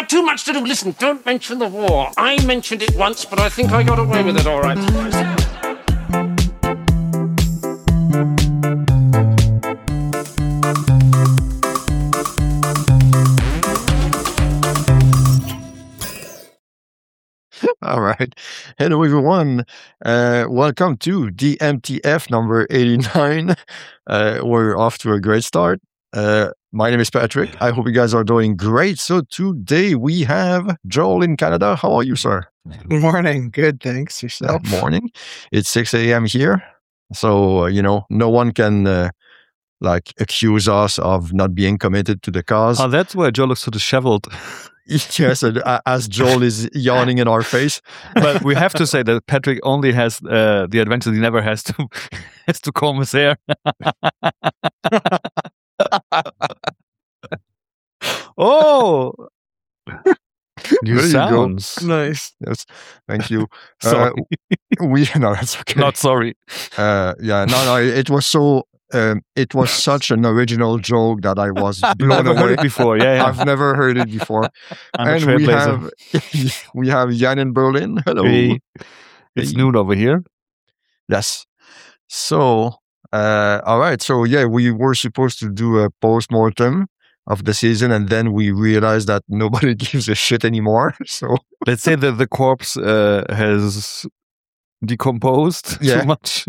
too much to do. Listen, don't mention the war. I mentioned it once, but I think I got away with it all right. All right. Hello, everyone. Welcome to DMTF number 89. We're off to a great start. My name is Patrick. I hope you guys are doing great. So today we have Joel in Canada. How are you, sir? Good morning. Good, thanks. Yourself? Good morning. It's 6 a.m. here. So, no one can accuse us of not being committed to the cause. Oh, that's why Joel looks so disheveled. Yes, as Joel is yawning in our face. But we have to say that Patrick only has the advantage he never has to comb his hair. Oh, new sounds. Nice. Yes, thank you. Sorry. No, that's okay. Not sorry. It was so. It was such an original joke that I was blown Never away. heard it before. Yeah. I've never heard it before. I'm a And trailblazer. we have Jan in Berlin. Hello. Hey. It's noon over here. Yes. So, all right. So, yeah, we were supposed to do a post-mortem of the season, and then we realized that nobody gives a shit anymore. So, Let's say that the corpse has decomposed Yeah. too much.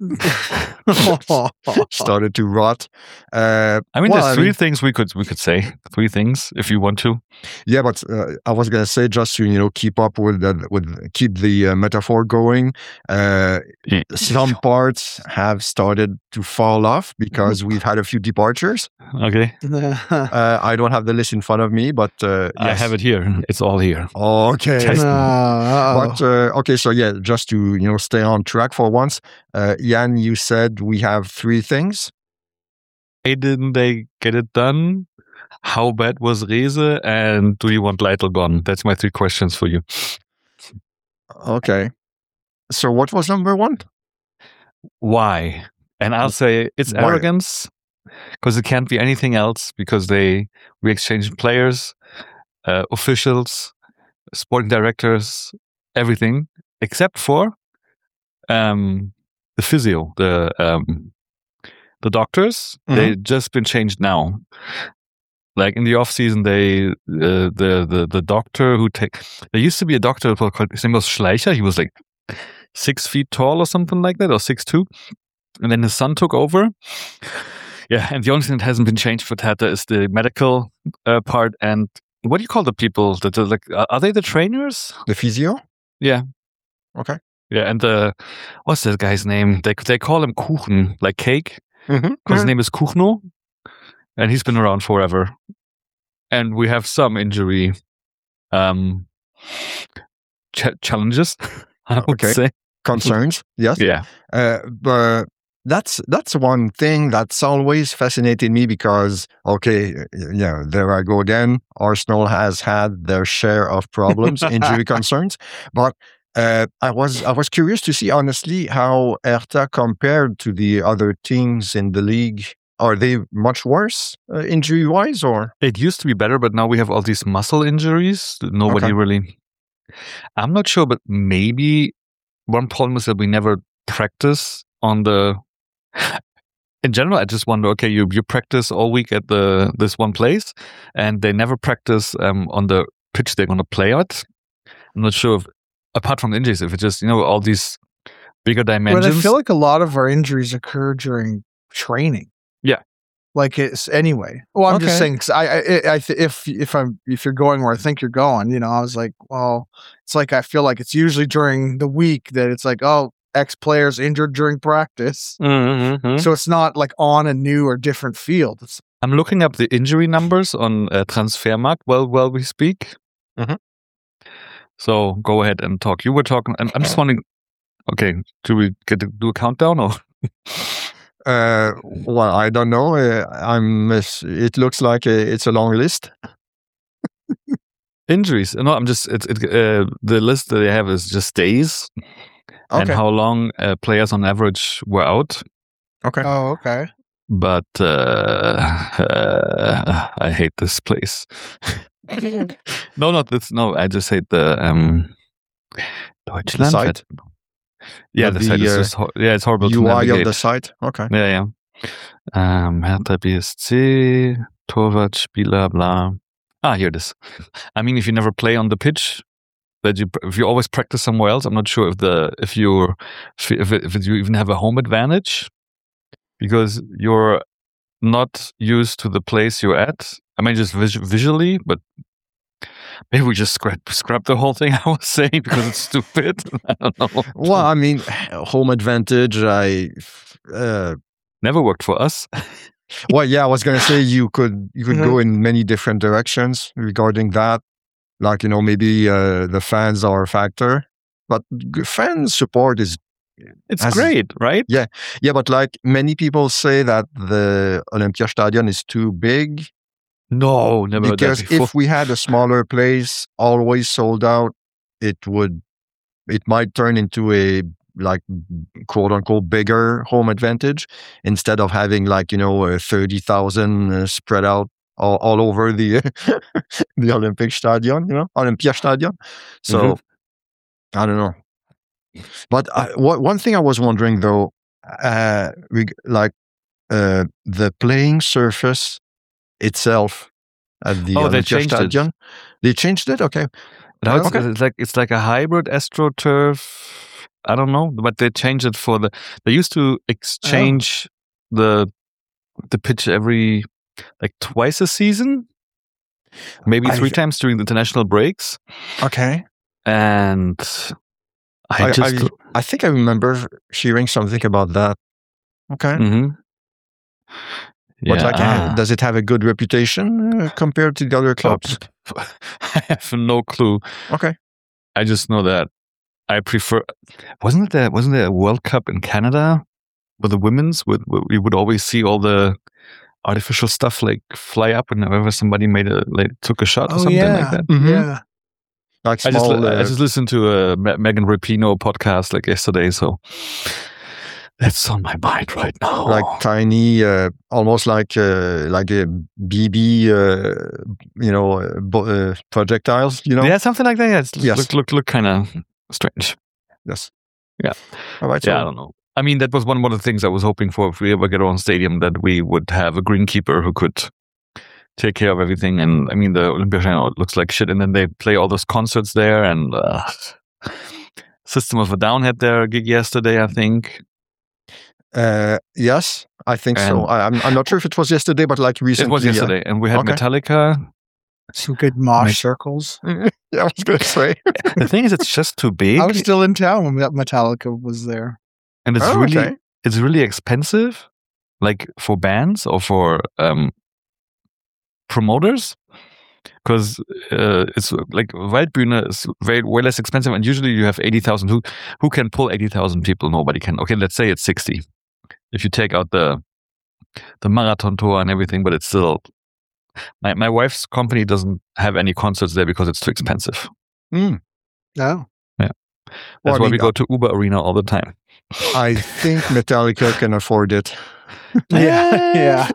started to rot. I mean, there's three things we could say. Three things, if you want to. Yeah, but I was gonna say, just to keep up with keep the metaphor going. Some parts have started to fall off because we've had a few departures. Okay, I don't have the list in front of me, but I yes. have it here. It's all here. Okay. Test- But okay, so yeah, just to stay on track for once, Jan, you said we have three things. Why didn't they get it done? How bad was Reze? And do you want Lytle gone? That's my three questions for you. Okay. So what was number one? Why? And I'll say it's Why? arrogance, because it can't be anything else, because we exchanged players, officials, sporting directors, everything, except for the physio, the doctors. They've just been changed now. Like in the off season, the doctor there used to be a doctor called, his name was Schleicher. He was like 6 feet tall or something like that, or 6'2", and then his son took over. Yeah, and the only thing that hasn't been changed for Tata is the medical part. And what do you call the people that are like? Are they the trainers? The physio? Yeah. Okay. Yeah, and what's that guy's name? They call him Kuchen, like cake, Mm-hmm. because his name is Kuchno, and he's been around forever. And we have some injury challenges, I would Okay. say. Concerns, yes. Yeah. But that's one thing that's always fascinated me because, okay, there I go again. Arsenal has had their share of problems, injury concerns, but I was curious to see honestly how Hertha compared to the other teams in the league. Are they much worse injury wise, or? It used to be better, but now we have all these muscle injuries. Nobody Okay. really. I'm not sure, but maybe one problem is that we never practice on the. In general, I just wonder. Okay, you practice all week at this one place, and they never practice on the pitch they're going to play at. I'm not sure if, apart from the injuries, if it's just all these bigger dimensions. But I feel like a lot of our injuries occur during training. Yeah. Like it's anyway. Well, I'm just Okay. saying, 'cause if you're going where I think you're going, I was like, well, it's like I feel like it's usually during the week that it's like, oh, X players injured during practice, Mm-hmm. so it's not like on a new or different field. It's, I'm looking up the injury numbers on Transfermarkt while we speak. Mhm. So go ahead and talk. You were talking. I'm just wondering. Okay, do we do a countdown or? Well, I don't know. It looks like it's a long list. Injuries. No, I'm just. The list that they have is just days and Okay. how long players on average were out. Okay. oh, okay. But I hate this place. No, not this. No, I just said the Deutschland. site? Yeah, But the site is just it's horrible to UI navigate. of the site. Okay. Yeah. Hertha BSC, Torwart, Spieler, blah. Here it is. I mean, if you never play on the pitch, if you always practice somewhere else, I'm not sure if you even have a home advantage because you're not used to the place you're at. I mean, just visually, but maybe we just scrap the whole thing I was saying because it's stupid. I don't know. Well, I mean, home advantage. Never worked for us. Well, yeah, I was gonna say you could go in many different directions regarding that. Like, maybe the fans are a factor, but fan support is great, right? Yeah, but like many people say that the Olympiastadion is too big. No, never. Because if we had a smaller place, always sold out, it might turn into a like quote unquote bigger home advantage instead of having 30,000 spread out all over the the Olympic Stadion, Olympiastadion. So I don't know. But one thing I was wondering though, the playing surface itself at the Olympiastadion. They changed it. Okay. Now it's like a hybrid AstroTurf. I don't know, but they changed it they used to exchange the pitch every twice a season, maybe 3 times during the international breaks. Okay. And I think I remember hearing something about that. Okay. Mm-hmm. But does it have a good reputation compared to the other clubs? I have no clue. Okay. I just know that I prefer. Wasn't there a World Cup in Canada with the women's? We would always see all the artificial stuff fly up whenever somebody took a shot or something like that. Mm-hmm. Yeah. I just listened to a Megan Rapinoe podcast yesterday, so that's on my mind right now. Like tiny, almost like a BB, projectiles. Yeah, something like that. Yeah, yes. Look kind of strange. Yes. Yeah. All right. Yeah, I don't know. I mean, that was one of the things I was hoping for if we ever get our own stadium, that we would have a greenkeeper who could take care of everything. And I mean, the Olympiastadion looks like shit, and then they play all those concerts there. And System of a Down had their gig yesterday, I think. Yes, I think so. I'm not sure if it was yesterday, but recently. It was yesterday, and we had Metallica. Some good mosh circles. Yeah, I was going to say. The thing is, it's just too big. I was still in town when Metallica was there. And it's it's really expensive, for bands or for promoters, because it's Waldbühne is way less expensive, and usually you have 80,000. Who can pull 80,000 people? Nobody can. Okay, let's say it's 60. If you take out the marathon tour and everything, but it's still. My wife's company doesn't have any concerts there because it's too expensive. No. Yeah. That's why we go to Uber Arena all the time. I think Metallica can afford it. Yeah.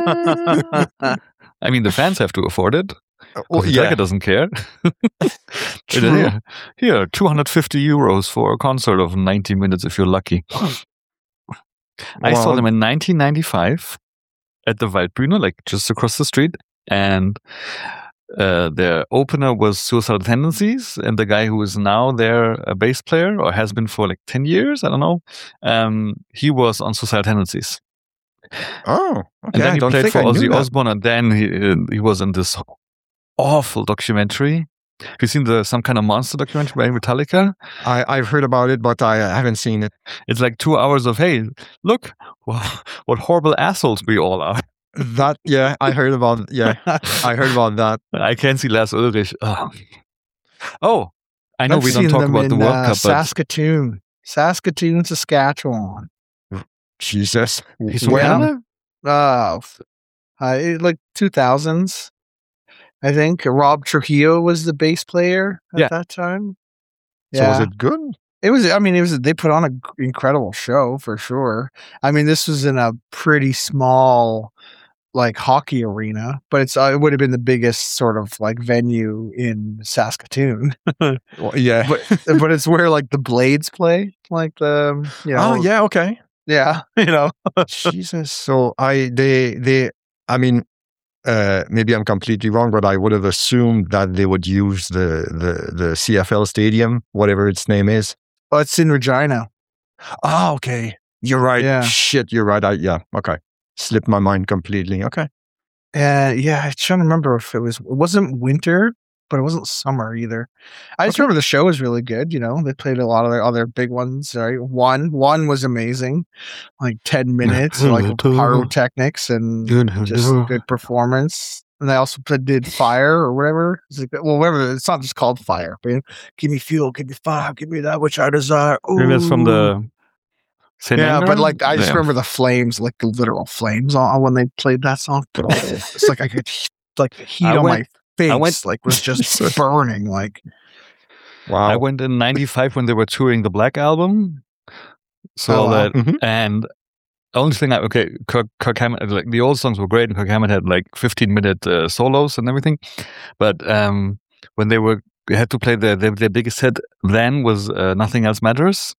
I mean, the fans have to afford it. Metallica doesn't care. Here, 250 euros for a concert of 90 minutes if you're lucky. I saw them in 1995 at the Waldbühne, just across the street. And their opener was Suicidal Tendencies, and the guy who is now their bass player, or has been for 10 years, I don't know, he was on Suicidal Tendencies. Oh, okay. And then he played for Ozzy Osbourne, and then he was in this awful documentary. Have you seen Some Kind of Monster documentary by Metallica? I've heard about it, but I haven't seen it. It's 2 hours of, hey, look, what horrible assholes we all are. That, I heard about that. I can't see Lars Ulrich. Oh, I know we don't talk about the World Cup, Saskatoon, Saskatchewan. Jesus. He's from Canada? 2000s. I think Rob Trujillo was the bass player at that time. So was it good? It was. I mean, they put on an incredible show for sure. I mean, this was in a pretty small like hockey arena, but it would have been the biggest sort of like venue in Saskatoon. Well, yeah. but it's where like the Blades play, like the Oh, yeah. Okay. yeah, Jesus. So I mean, maybe I'm completely wrong, but I would have assumed that they would use the CFL stadium, whatever its name is. Oh, it's in Regina. Oh, okay. You're right. Yeah. Shit, you're right. Okay. Slipped my mind completely. Okay. Yeah, I'm trying to remember if it wasn't winter, but it wasn't summer either. I just remember the show was really good. They played a lot of their other big ones. Right, one was amazing, like 10 minutes, like pyrotechnics and just good performance. And they also did Fire or whatever. It's like, well, whatever. It's not just called Fire, but give me fuel, give me fire, give me that which I desire. Ooh. Maybe that's from the. Yeah, but like I just remember the flames, like the literal flames, when they played that song. It's like I could like the heat on my face, like was just burning. Like, wow! I went in '95 when they were touring the Black Album, so and the only thing Kirk Hammett, like the old songs were great, and Kirk Hammett had like 15-minute solos and everything, but when they had to play their biggest hit, then was Nothing Else Matters.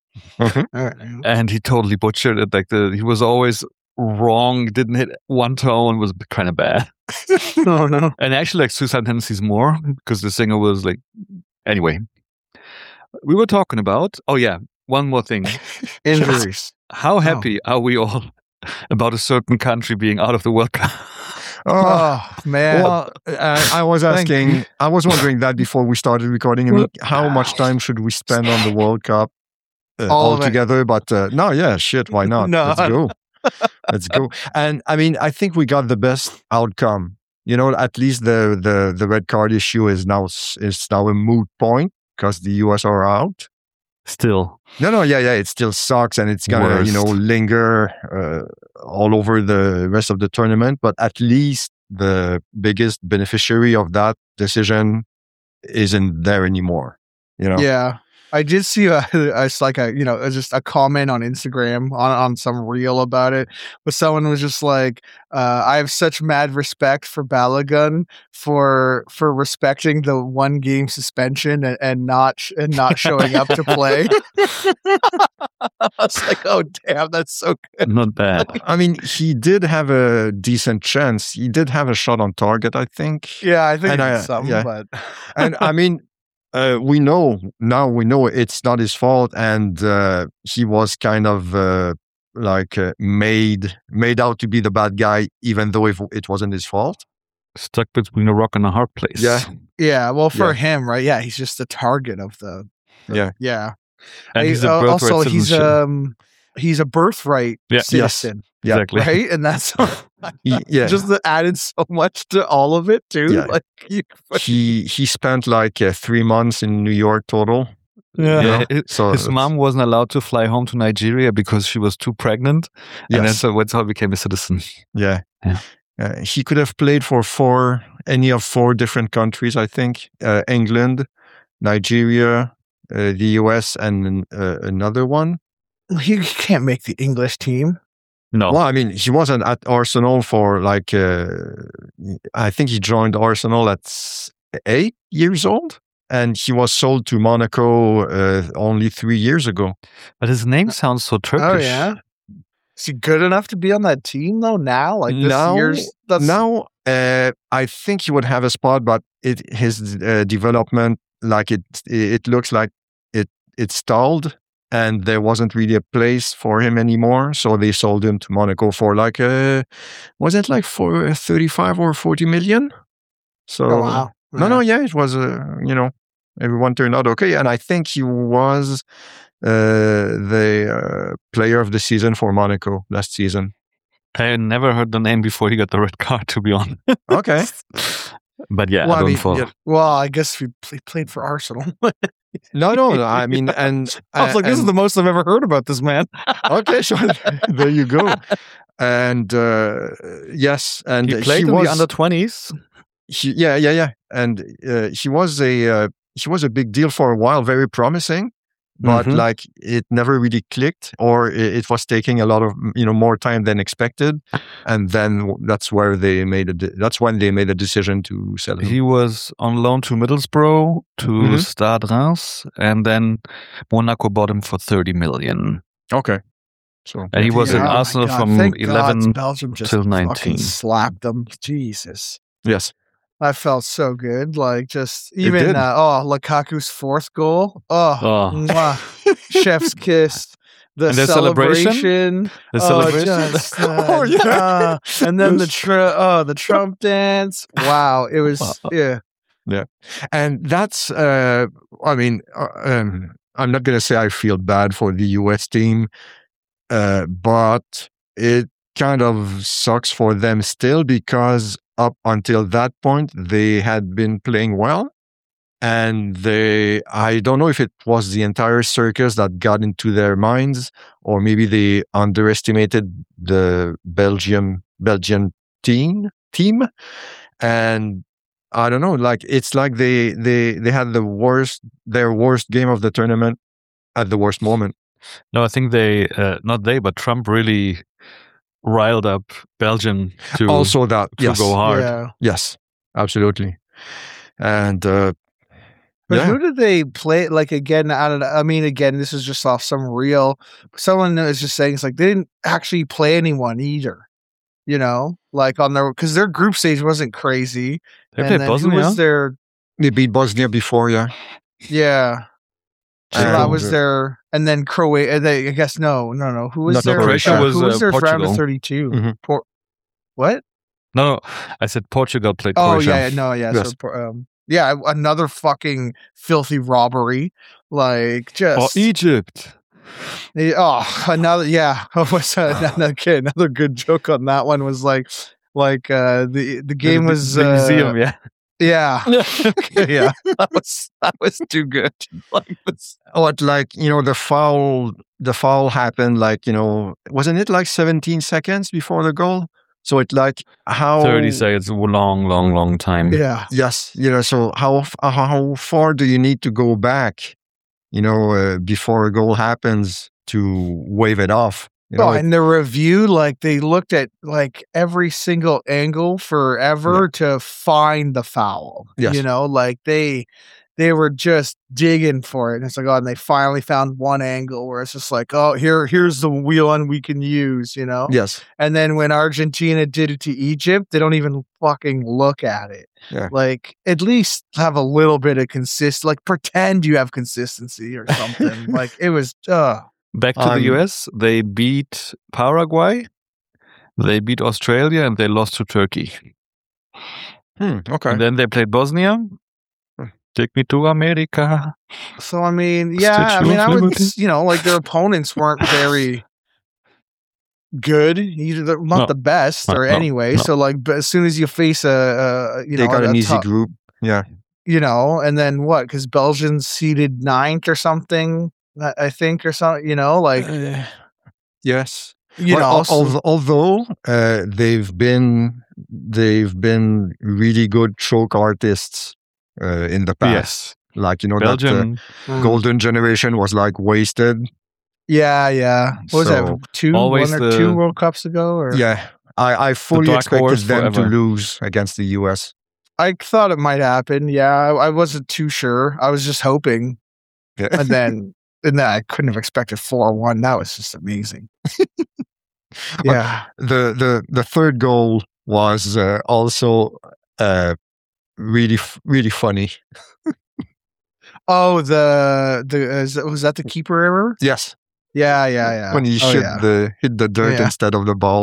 And he totally butchered it. Like he was always wrong, didn't hit one tone, was kind of bad. Oh no! And actually, like Suicide Tendencies more because the singer was like. Anyway, we were talking about. Oh yeah, one more thing. Injuries. How happy are we all about a certain country being out of the World Cup? Oh man! Well, I was asking. I was wondering that before we started recording. I mean, how much time should we spend on the World Cup? All together, but no, yeah, shit, why not? No. Let's go. And I mean, I think we got the best outcome. At least the red card issue is now a moot point because the US are out. Still, no, yeah, it still sucks, and it's gonna linger all over the rest of the tournament. But at least the biggest beneficiary of that decision isn't there anymore. Yeah. I did see just a comment on Instagram on some reel about it, but someone was just like, "I have such mad respect for Balogun for respecting the 1 game suspension and not showing up to play." I was like, "Oh damn, that's so good." Not bad. I mean, he did have a decent chance. He did have a shot on target, I think. Yeah, I think but and I mean. We know it's not his fault, and he was kind of made out to be the bad guy, even though it wasn't his fault. Stuck between a rock and a hard place. Yeah. Well, for him, right? Yeah, he's just the target of the yeah. And he's a birthright also citizenship. he's a birthright citizen. Yeah, exactly. Right, and that's just added so much to all of it too. Yeah. Like he spent like 3 months in New York total. Yeah. So his mom wasn't allowed to fly home to Nigeria because she was too pregnant, and that's how he became a citizen. Yeah. He could have played for any of 4 different countries. I think England, Nigeria, the US, and another one. He can't make the English team. No. Well, I mean, he wasn't at Arsenal for like, I think he joined Arsenal at 8 years old, and he was sold to Monaco only 3 years ago. But his name sounds so Turkish. Oh, yeah? Is he good enough to be on that team, though, now? Like, Now, I think he would have a spot, but his development, like it looks like it stalled. And there wasn't really a place for him anymore, so they sold him to Monaco for like was it like for 35 or 40 million? So wow. No, yeah, it was everyone turned out okay, and I think he was the player of the season for Monaco last season. I never heard the name before he got the red card, to be honest. Okay, but yeah, I guess he played for Arsenal. No. I mean, and I was like, this is the most I've ever heard about this man. Okay, sure. There you go. And yes, and he played in the under-20s. Yeah. And he was a big deal for a while, very promising. but Mm-hmm. like it never really clicked, or it was taking a lot of more time than expected, and then that's when they made a decision to sell him. He was on loan to Middlesbrough, to Mhm. Stade Reims, and then Monaco bought him for 30 million. Okay, so And he was in Oh my Arsenal God, from thank God 11 Belgium just till fucking 19. slapped them. Jesus. yes, That felt so good. Like just It even did. Lukaku's fourth goal. Oh, Oh. mwah. Chef's kiss. The And the celebration? celebration. The celebration? Just, Oh, yeah. and then the Trump dance. Wow, it was yeah. and that's I'm not gonna say I feel bad for the US team, but it kind of sucks for them still, because up until that point they had been playing well, and I don't know if it was the entire circus that got into their minds, or maybe they underestimated the Belgian team, and I don't know, like it's like they had their worst game of the tournament at the worst moment. No, I think but Trump really riled up Belgium to Also that, yes, go hard. Yeah. yes, absolutely. And But yeah. who did they play? Like again, I don't know. I mean, again, this is just off some real. Someone is just saying it's like they didn't actually play anyone either. Like on because their group stage wasn't crazy. They And played then who Bosnia. was their? They beat Bosnia before, yeah. Yeah, so And, that was their. And then Croatia. I guess no. Who was Not their? Croatia. Who was their round Portugal. of 32? Mhm. What? No, I said Portugal played Oh Croatia. yeah, no, yeah. Yes. So, yeah, another fucking filthy robbery. Like just Or Egypt. another what's another good joke on that one was like the game was the museum, yeah. yeah yeah that was too good. Like this. What, like, the foul happened, like, wasn't it like 17 seconds before the goal? So it like how 30 seconds, a long time. Yeah. Yes, so how far do you need to go back, before a goal happens to wave it off? And the review, like they looked at like every single angle forever to find the foul. Yes. Like they were just digging for it. And it's like, and they finally found one angle where it's just like, here's the one we can use, Yes. And then when Argentina did it to Egypt, they don't even fucking look at it. Yeah. Like at least have a little bit of like pretend you have consistency or something. Like it was Back to the US, they beat Paraguay, they beat Australia, and they lost to Turkey. Okay. And then they played Bosnia. Take me to America. So I mean, I would, like their opponents weren't very good. Either they're not the best, or anyway. So like, but as soon as you face they got an easy group. Yeah. And then what? Because Belgium's seeded 9th or something, I think, or something. Like, yes. Well, although they've been really good choke artists in the past. Yes. Like, Belgium. that golden generation was like wasted. Yeah. What was that? One or two World Cups ago? Or? Yeah. I fully expected them to lose against the US. I thought it might happen. Yeah. I wasn't too sure. I was just hoping. Yeah. And then I couldn't have expected 4-1. That was just amazing. Yeah. The third goal was also really funny. Oh, was that the keeper error? Yes. Yeah. When he hit the dirt instead of the ball.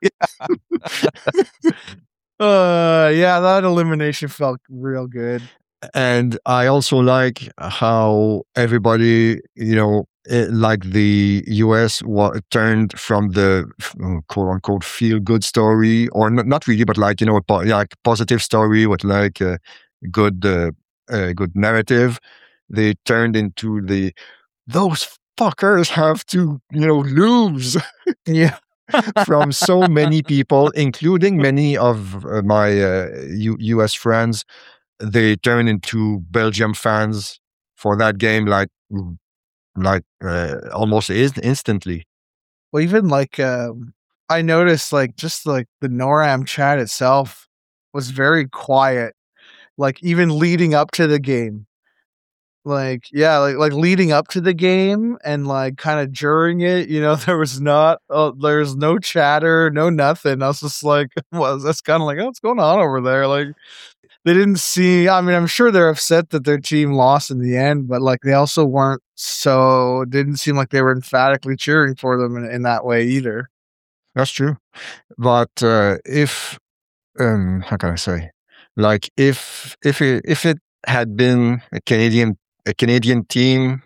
That elimination felt real good. And I also like how everybody, like the US turned from the quote unquote feel good story, or not really, but like, like positive story with like a good narrative. They turned into those fuckers have to, lose. Yeah. From so many people, including many of my US friends. They turned into Belgium fans for that game, like like almost instantly. Well, even like I noticed like just like the NORAM chat itself was very quiet. Like even leading up to the game. Like yeah, like leading up to the game and like kind of during it, there's no chatter, no nothing. I was just like, well, that's kind of like, oh, what's going on over there? Like they didn't see. I mean, I'm sure they're upset that their team lost in the end, but like they also didn't seem like they were emphatically cheering for them in that way either. That's true. But if how can I say, like if it had been a Canadian team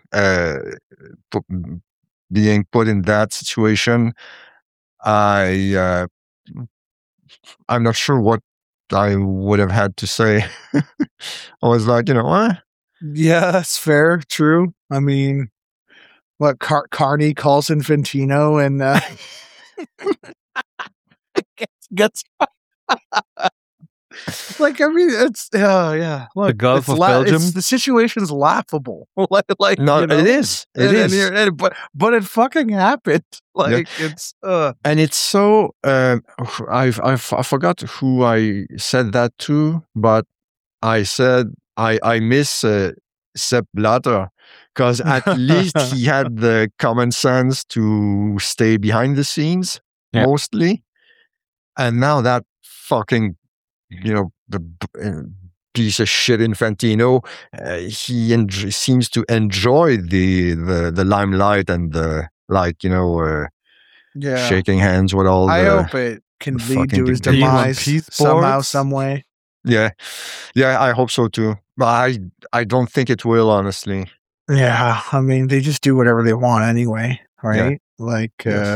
being put in that situation, I'm not sure what I would have had to say. I was like, Yeah, that's fair. True. I mean, what Carney calls Infantino and gets like, I mean, it's yeah. Look, The Gulf of Belgium. The situation's laughable. like no, it is. It is. But it fucking happened. Like it's. And it's so. I forgot who I said that to, but I said I miss Sepp Blatter because at least he had the common sense to stay behind the scenes mostly, and now that fucking. The piece of shit Infantino, he seems to enjoy the limelight and the shaking hands with all. I hope it can lead to his demise somehow, some way. Yeah, I hope so too. But I don't think it will, honestly. Yeah, I mean they just do whatever they want anyway, right? Yeah. Like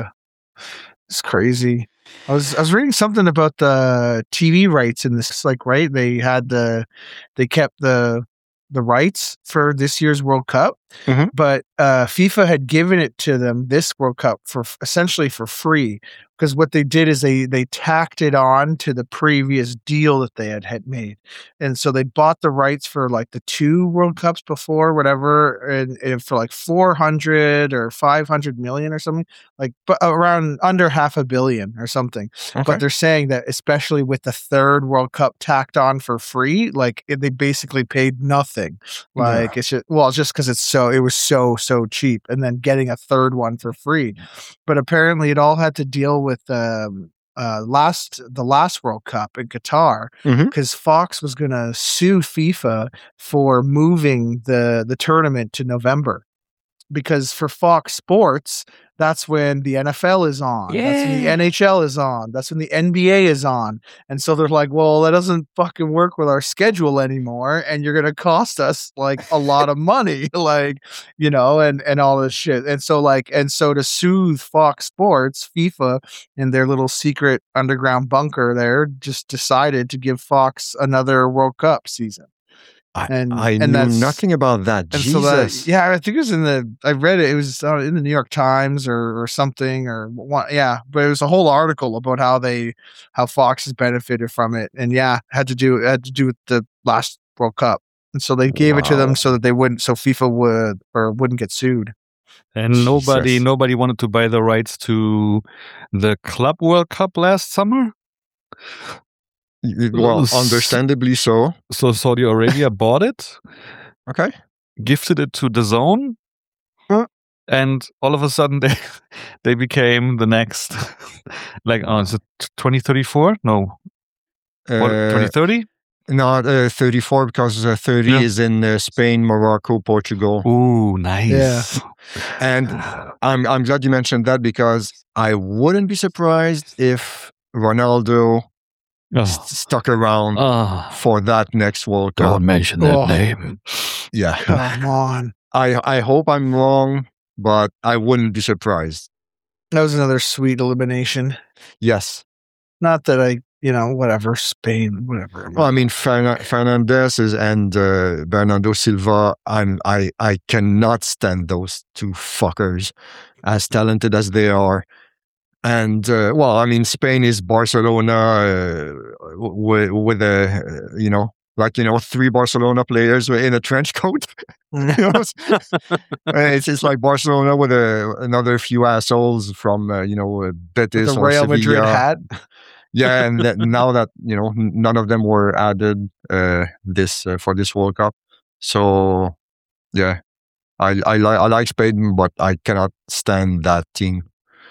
it's crazy. I was reading something about the TV rights in this, like, right? They kept the rights for this year's World Cup, but FIFA had given it to them this World Cup essentially for free, because what they did is they tacked it on to the previous deal that they had made, and so they bought the rights for like the 2 World Cups before, whatever, and for like 400 or 500 million or something, like around under $500 million or something. Okay. But they're saying that especially with the 3rd World Cup tacked on for free, like they basically paid nothing. Like it's just because it was so cheap, and then getting a 3rd one for free. But apparently it all had to deal with the last World Cup in Qatar, because Fox was going to sue FIFA for moving the tournament to November, because for Fox Sports, that's when the NFL is on. Yeah. That's when the NHL is on. That's when the NBA is on. And so they're like, well, that doesn't fucking work with our schedule anymore. And you're going to cost us like a lot of money, like, and all this shit. And so to soothe Fox Sports, FIFA in their little secret underground bunker there just decided to give Fox another World Cup season. I knew nothing about that. Jesus. So I think it was I read it. It was in the New York Times or something but it was a whole article about how Fox has benefited from it, and had to do with the last World Cup, and so they gave it to them so that FIFA wouldn't get sued. And nobody wanted to buy the rights to the Club World Cup last summer. Well, understandably so. So Saudi Arabia bought it. Okay. Gifted it to DAZN. And all of a sudden they became the next, is it 2034? No. 2030? No, 34, because 30 is in Spain, Morocco, Portugal. Ooh, nice. Yeah. And I'm glad you mentioned that, because I wouldn't be surprised if Ronaldo stuck around for that next World Cup. Don't mention that name. Yeah. Come on. I hope I'm wrong, but I wouldn't be surprised. That was another sweet elimination. Yes. Not that whatever, Spain, whatever. Well, I mean, Fernandez and Bernardo Silva, I cannot stand those 2 fuckers, as talented as they are. And Spain is Barcelona with 3 Barcelona players in a trench coat. It's like Barcelona with another few assholes from Betis The or Real Madrid Sevilla. hat. Yeah, and now that none of them were added this for this World Cup. So yeah, I like Spain, but I cannot stand that team.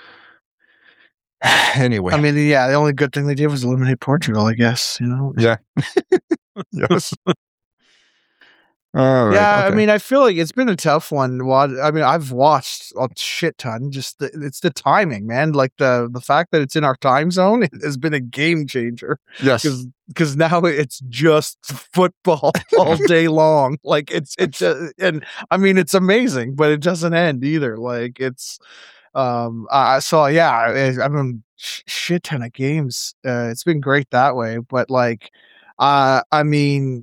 Anyway, I mean, yeah, the only good thing they did was eliminate Portugal, I guess. yeah, yes. All right. Yeah, Okay. I mean, I feel like it's been a tough one. I mean, I've watched a shit ton. Just it's the timing, man. Like the fact that it's in our time zone has been a game changer. Yes. Because now it's just football all day long. Like it's and I mean it's amazing, but it doesn't end either. Like it's so yeah, I've been shit ton of games. It's been great that way, but like I mean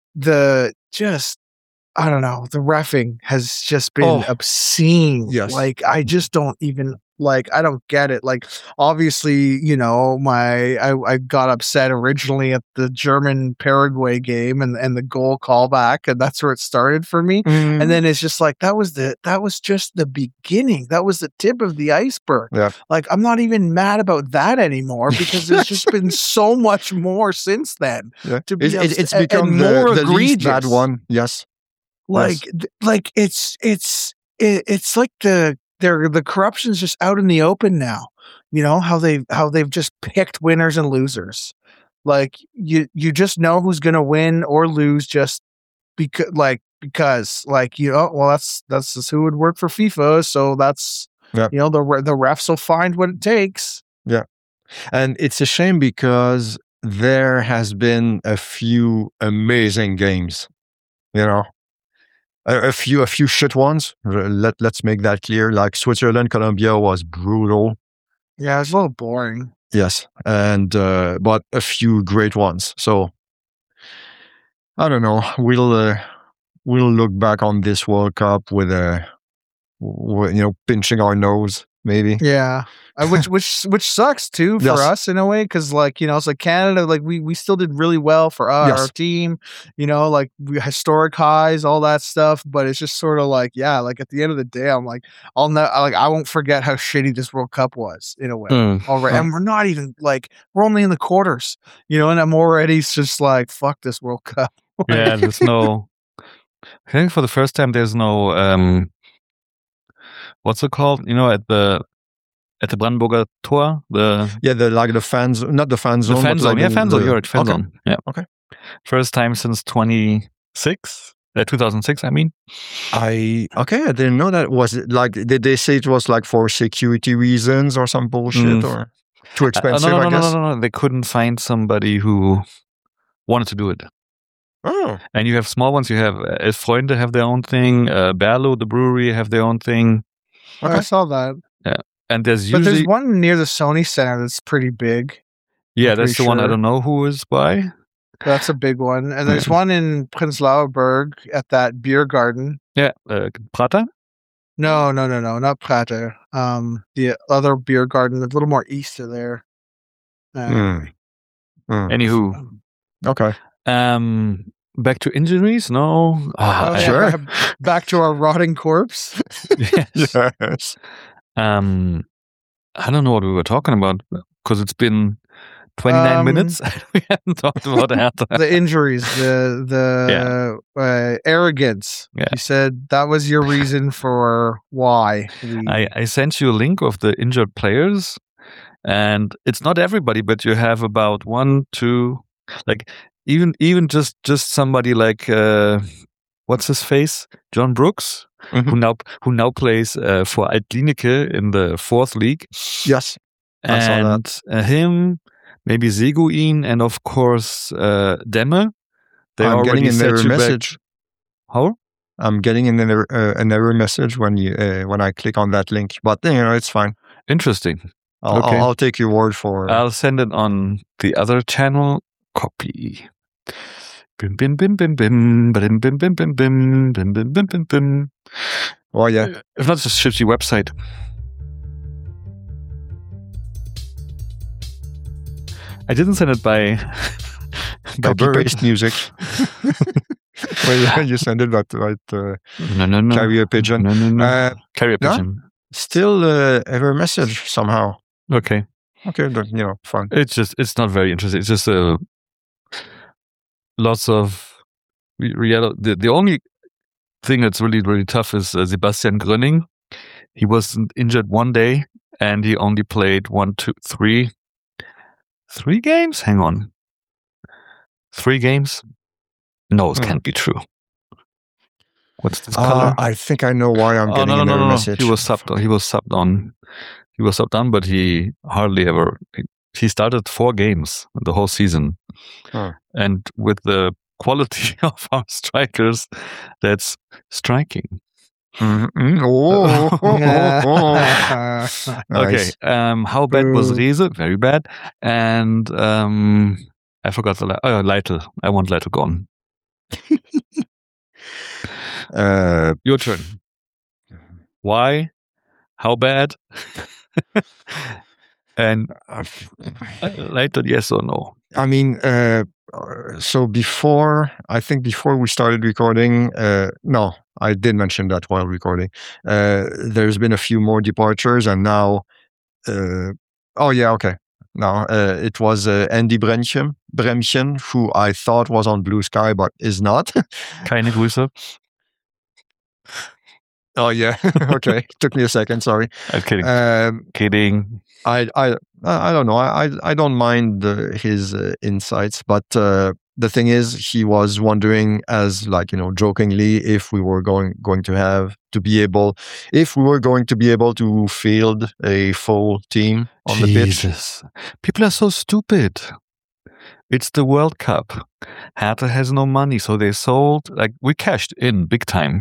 I don't know. The reffing has just been obscene. Yes. Like, I just don't even, I don't get it. Like, obviously, I got upset originally at the German-Paraguay game and the goal callback, and that's where it started for me. Mm. And then it's just like, that was just the beginning. That was the tip of the iceberg. Yeah. Like, I'm not even mad about that anymore because there's just been so much more since then. Yeah. To be it's become more the egregious. least bad one. Yes. Like it's like the corruption's just out in the open now. You know how they've just picked winners and losers. Like you just know who's gonna win or lose just because that's just who would work for FIFA. So that's the refs will find what it takes. Yeah, and it's a shame because there has been a few amazing games. A few shit ones. Let's make that clear. Like Switzerland, Colombia was brutal. Yeah, it's a little boring. Yes, and but a few great ones. So I don't know. We'll look back on this World Cup with pinching our nose, maybe. Yeah. Which sucks too for us in a way, because it's like Canada, like we still did really well for our team, like historic highs, all that stuff. But it's just sort of like, like at the end of the day, I'm like, I won't forget how shitty this World Cup was in a way. Already, and we're not even we're only in the quarters, and I'm already just like, fuck this World Cup. Yeah, there's no. I think for the first time there's no what's it called? At the Brandenburger Tor, the fans, not the fan zone. The fan zone, fan zone. You're at fan zone. Yeah. Okay. First time since 2006. I mean. I didn't know that. Was it did they say it was for security reasons or some bullshit or too expensive? I guess. No. They couldn't find somebody who wanted to do it. Oh. And you have small ones. You have Elf Freunde have their own thing. Berlo, the brewery, have their own thing. Okay. I saw that. Yeah. And there's one near the Sony Center that's pretty big. Yeah, that's the one. I don't know who is by. That's a big one. And there's one in Prenzlauer Berg at that beer garden. Yeah, Prater? No, not Prater. The other beer garden, a little more east of there. Anywho. Okay. Back to injuries? No. Sure. Back to our rotting corpse. Yes. I don't know what we were talking about because it's been 29 minutes. We haven't talked about Hertha. The injuries, the arrogance. Yeah. You said that was your reason for why. I sent you a link of the injured players, and it's not everybody, but you have about 1, 2, even just somebody like what's his face, John Brooks. Mm-hmm. Who now plays for Altlinike in the 4th league. Yes, I saw that. Him, maybe Seguin, and of course Demme. I'm getting an error message. How? I'm getting an error message when I click on that link, but it's fine. Interesting. I'll take your word for. I'll send it on the other channel. Copy. Bim bim bim bim bim bim bim bim bim bim bim bim bim bim bim. Oh yeah. If not, just shifty website. I didn't send it by copy-paste music. When you send it, that right? No. Carrier pigeon. No. Carrier no? pigeon. Still ever message somehow. Okay. Okay, fun. It's not very interesting. It's just lots of reality. The only thing that's really, really tough is Sebastian Gröning. He was injured one day and he only played 3 games? Hang on. 3 games? No, it can't be true. What's this color? I think I know why I'm getting another message. He was subbed on, but he hardly ever. He started 4 games the whole season, and with the quality of our strikers, that's striking. Mm-hmm. Okay. How bad was Riese? Very bad. And I forgot the Leitl. I want Leitl gone. Your turn. Why? How bad? And Leitl, yes or no? I mean, so before we started recording, no, I did mention that while recording. There's been a few more departures, and now, okay. Now it was Andy Bremchen, who I thought was on Blue Sky, but is not. Keine Grüße. Oh yeah, okay. Took me a second. Sorry. I'm kidding. Kidding. I don't know. I don't mind his insights, but the thing is, he was wondering, as jokingly, if we were going to be able to field a full team on the pitch. People are so stupid. It's the World Cup. Hertha has no money, so they sold. We cashed in big time.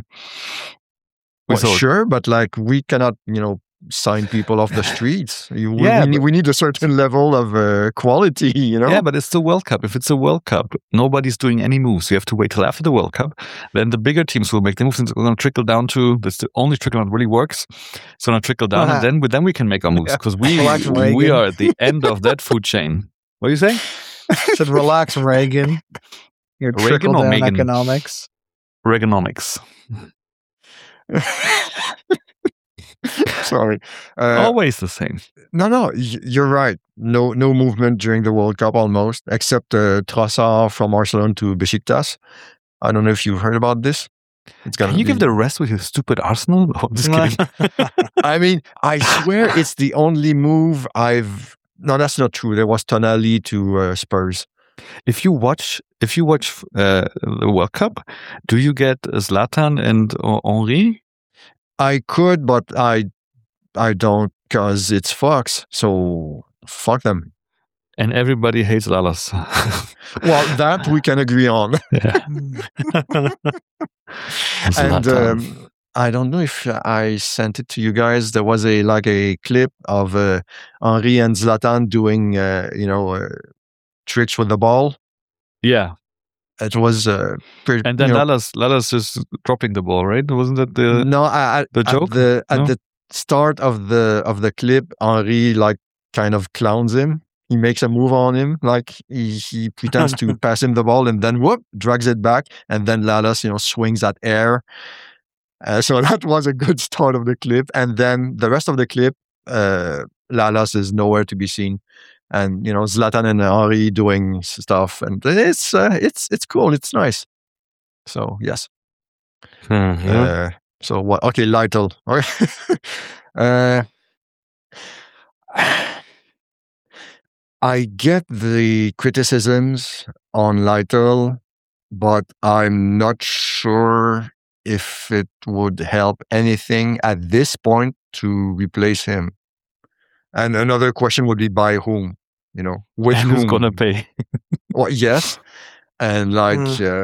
Sure, but we cannot, sign people off the streets. We need a certain level of quality, Yeah, but it's the World Cup. If it's a World Cup, nobody's doing any moves. You have to wait till after the World Cup. Then the bigger teams will make the moves. It's going to trickle down to. That's the only trickle that really works. It's going to trickle down, and then we can make our moves because we are at the end of that food chain. What are you saying? Should relax, Reagan. Your trickle down economics. Reaganomics. Sorry. Always the same. No, you're right. No movement during the World Cup almost, except Trossard from Barcelona to Besiktas. I don't know if you've heard about this. Can you give the rest with your stupid Arsenal? Oh, I'm just kidding. I mean, I swear it's the only move I've... No, that's not true. There was Tonali to Spurs. If you watch the World Cup, do you get Zlatan and Henry? I could, but I don't, because it's Fox. So fuck them. And everybody hates Lalas. Well, that we can agree on. Yeah. And I don't know if I sent it to you guys. There was a clip of Henry and Zlatan doing tricks with the ball. Yeah. It was pretty. And then Lalas just dropping the ball, right? Wasn't that the joke? At the start of the clip, Henry kind of clowns him. He makes a move on him, he pretends to pass him the ball, and then drags it back, and then Lalas swings at air. So that was a good start of the clip, and then the rest of the clip, Lalas is nowhere to be seen. And Zlatan and Henry doing stuff, and it's cool. It's nice. So yes. Mm-hmm. So what? Okay, Leitl. I get the criticisms on Leitl, but I'm not sure if it would help anything at this point to replace him. And another question would be by whom? With who's whom? gonna pay? Well, yes. And I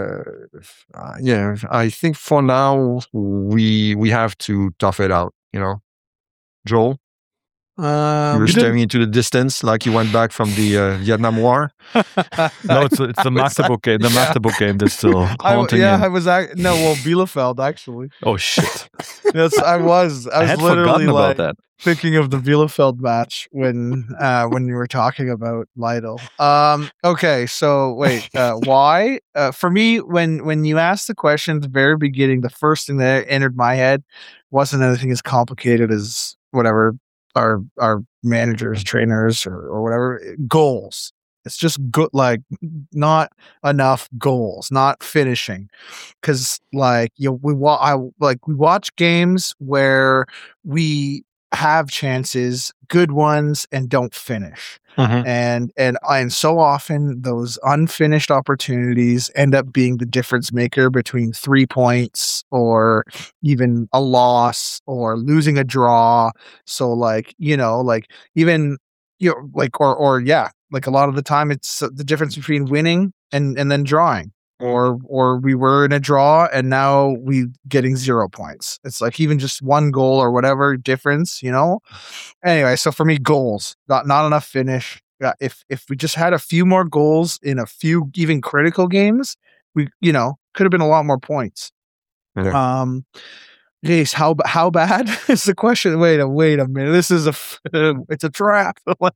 think for now we have to tough it out. Joel, you were staring into the distance like you went back from the Vietnam War. No, it's the Magdeburg game. The Magdeburg game that's still haunting you. I was Bielefeld actually. Oh shit! Yes, I was had literally forgotten about like that. thinking of the Bielefeld match when you were talking about Lytle. Okay, so wait, why? For me, when you asked the question at the very beginning, the first thing that entered my head wasn't anything as complicated as whatever our managers, trainers, or whatever goals. It's just good, like not enough goals, not finishing. Because like we watch games where we have chances, good ones, and don't finish. Mhm. And so often those unfinished opportunities end up being the difference maker between 3 points or even a loss or losing a draw. So like, like even like like a lot of the time it's the difference between winning and then drawing. Or we were in a draw and now we getting 0 points. It's like even just one goal or whatever difference, Anyway, so for me, goals, not enough finish. Yeah, if we just had a few more goals in a few even critical games, we could have been a lot more points. Yeah. Jeez, how bad is the question? Wait a minute. This is it's a trap.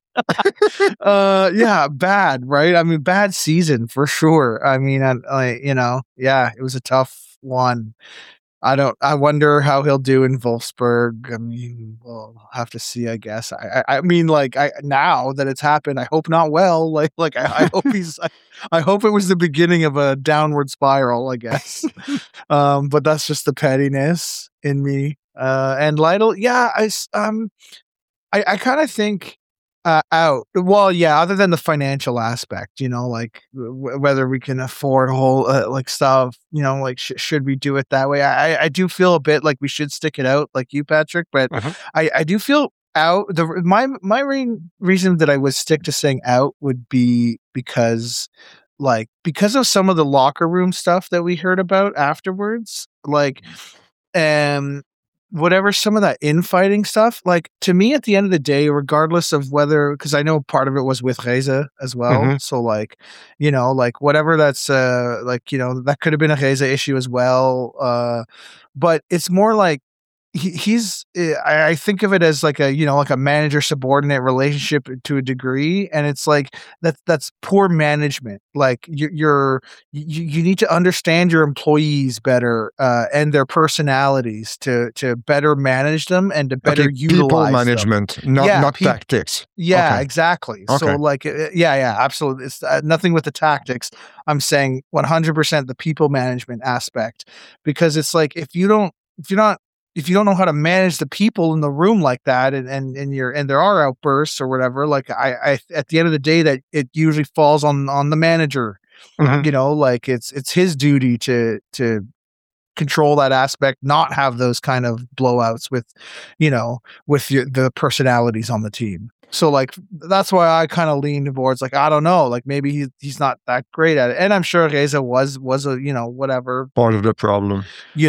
Yeah, bad, right? I mean, bad season for sure. I mean, yeah, it was a tough one. I wonder how he'll do in Wolfsburg. I mean, we'll have to see, I guess. I mean, like, now that it's happened, I hope not well. Like I hope I hope it was the beginning of a downward spiral, I guess. But that's just the pettiness in me. And Lytle, yeah, I kind of think out. Well, yeah, other than the financial aspect, like whether we can afford whole like stuff, like should we do it that way? I do feel a bit like we should stick it out, like you, Patrick. But I do feel out. My main reason that I would stick to saying out would be because of some of the locker room stuff that we heard about afterwards, like whatever, some of that infighting stuff, like to me at the end of the day, regardless of whether, because I know part of it was with Reza as well. So like, like whatever that's that could have been a Reza issue as well. But it's more like he's I think of it as like a like a manager subordinate relationship to a degree, and it's like that's poor management. Like you need to understand your employees better and their personalities to better manage them and to better utilize people management, them. not tactics. Yeah, exactly. Okay. So like yeah, absolutely. It's nothing with the tactics. I'm saying 100% the people management aspect, because it's like if you don't know how to manage the people in the room like that, and there are outbursts or whatever, like I at the end of the day, that it usually falls on the manager. Like it's his duty to control that aspect, not have those kind of blowouts with the personalities on the team. So like that's why I kind of lean towards like, I don't know, like maybe he's not that great at it, and I'm sure Reza was a whatever part of the problem.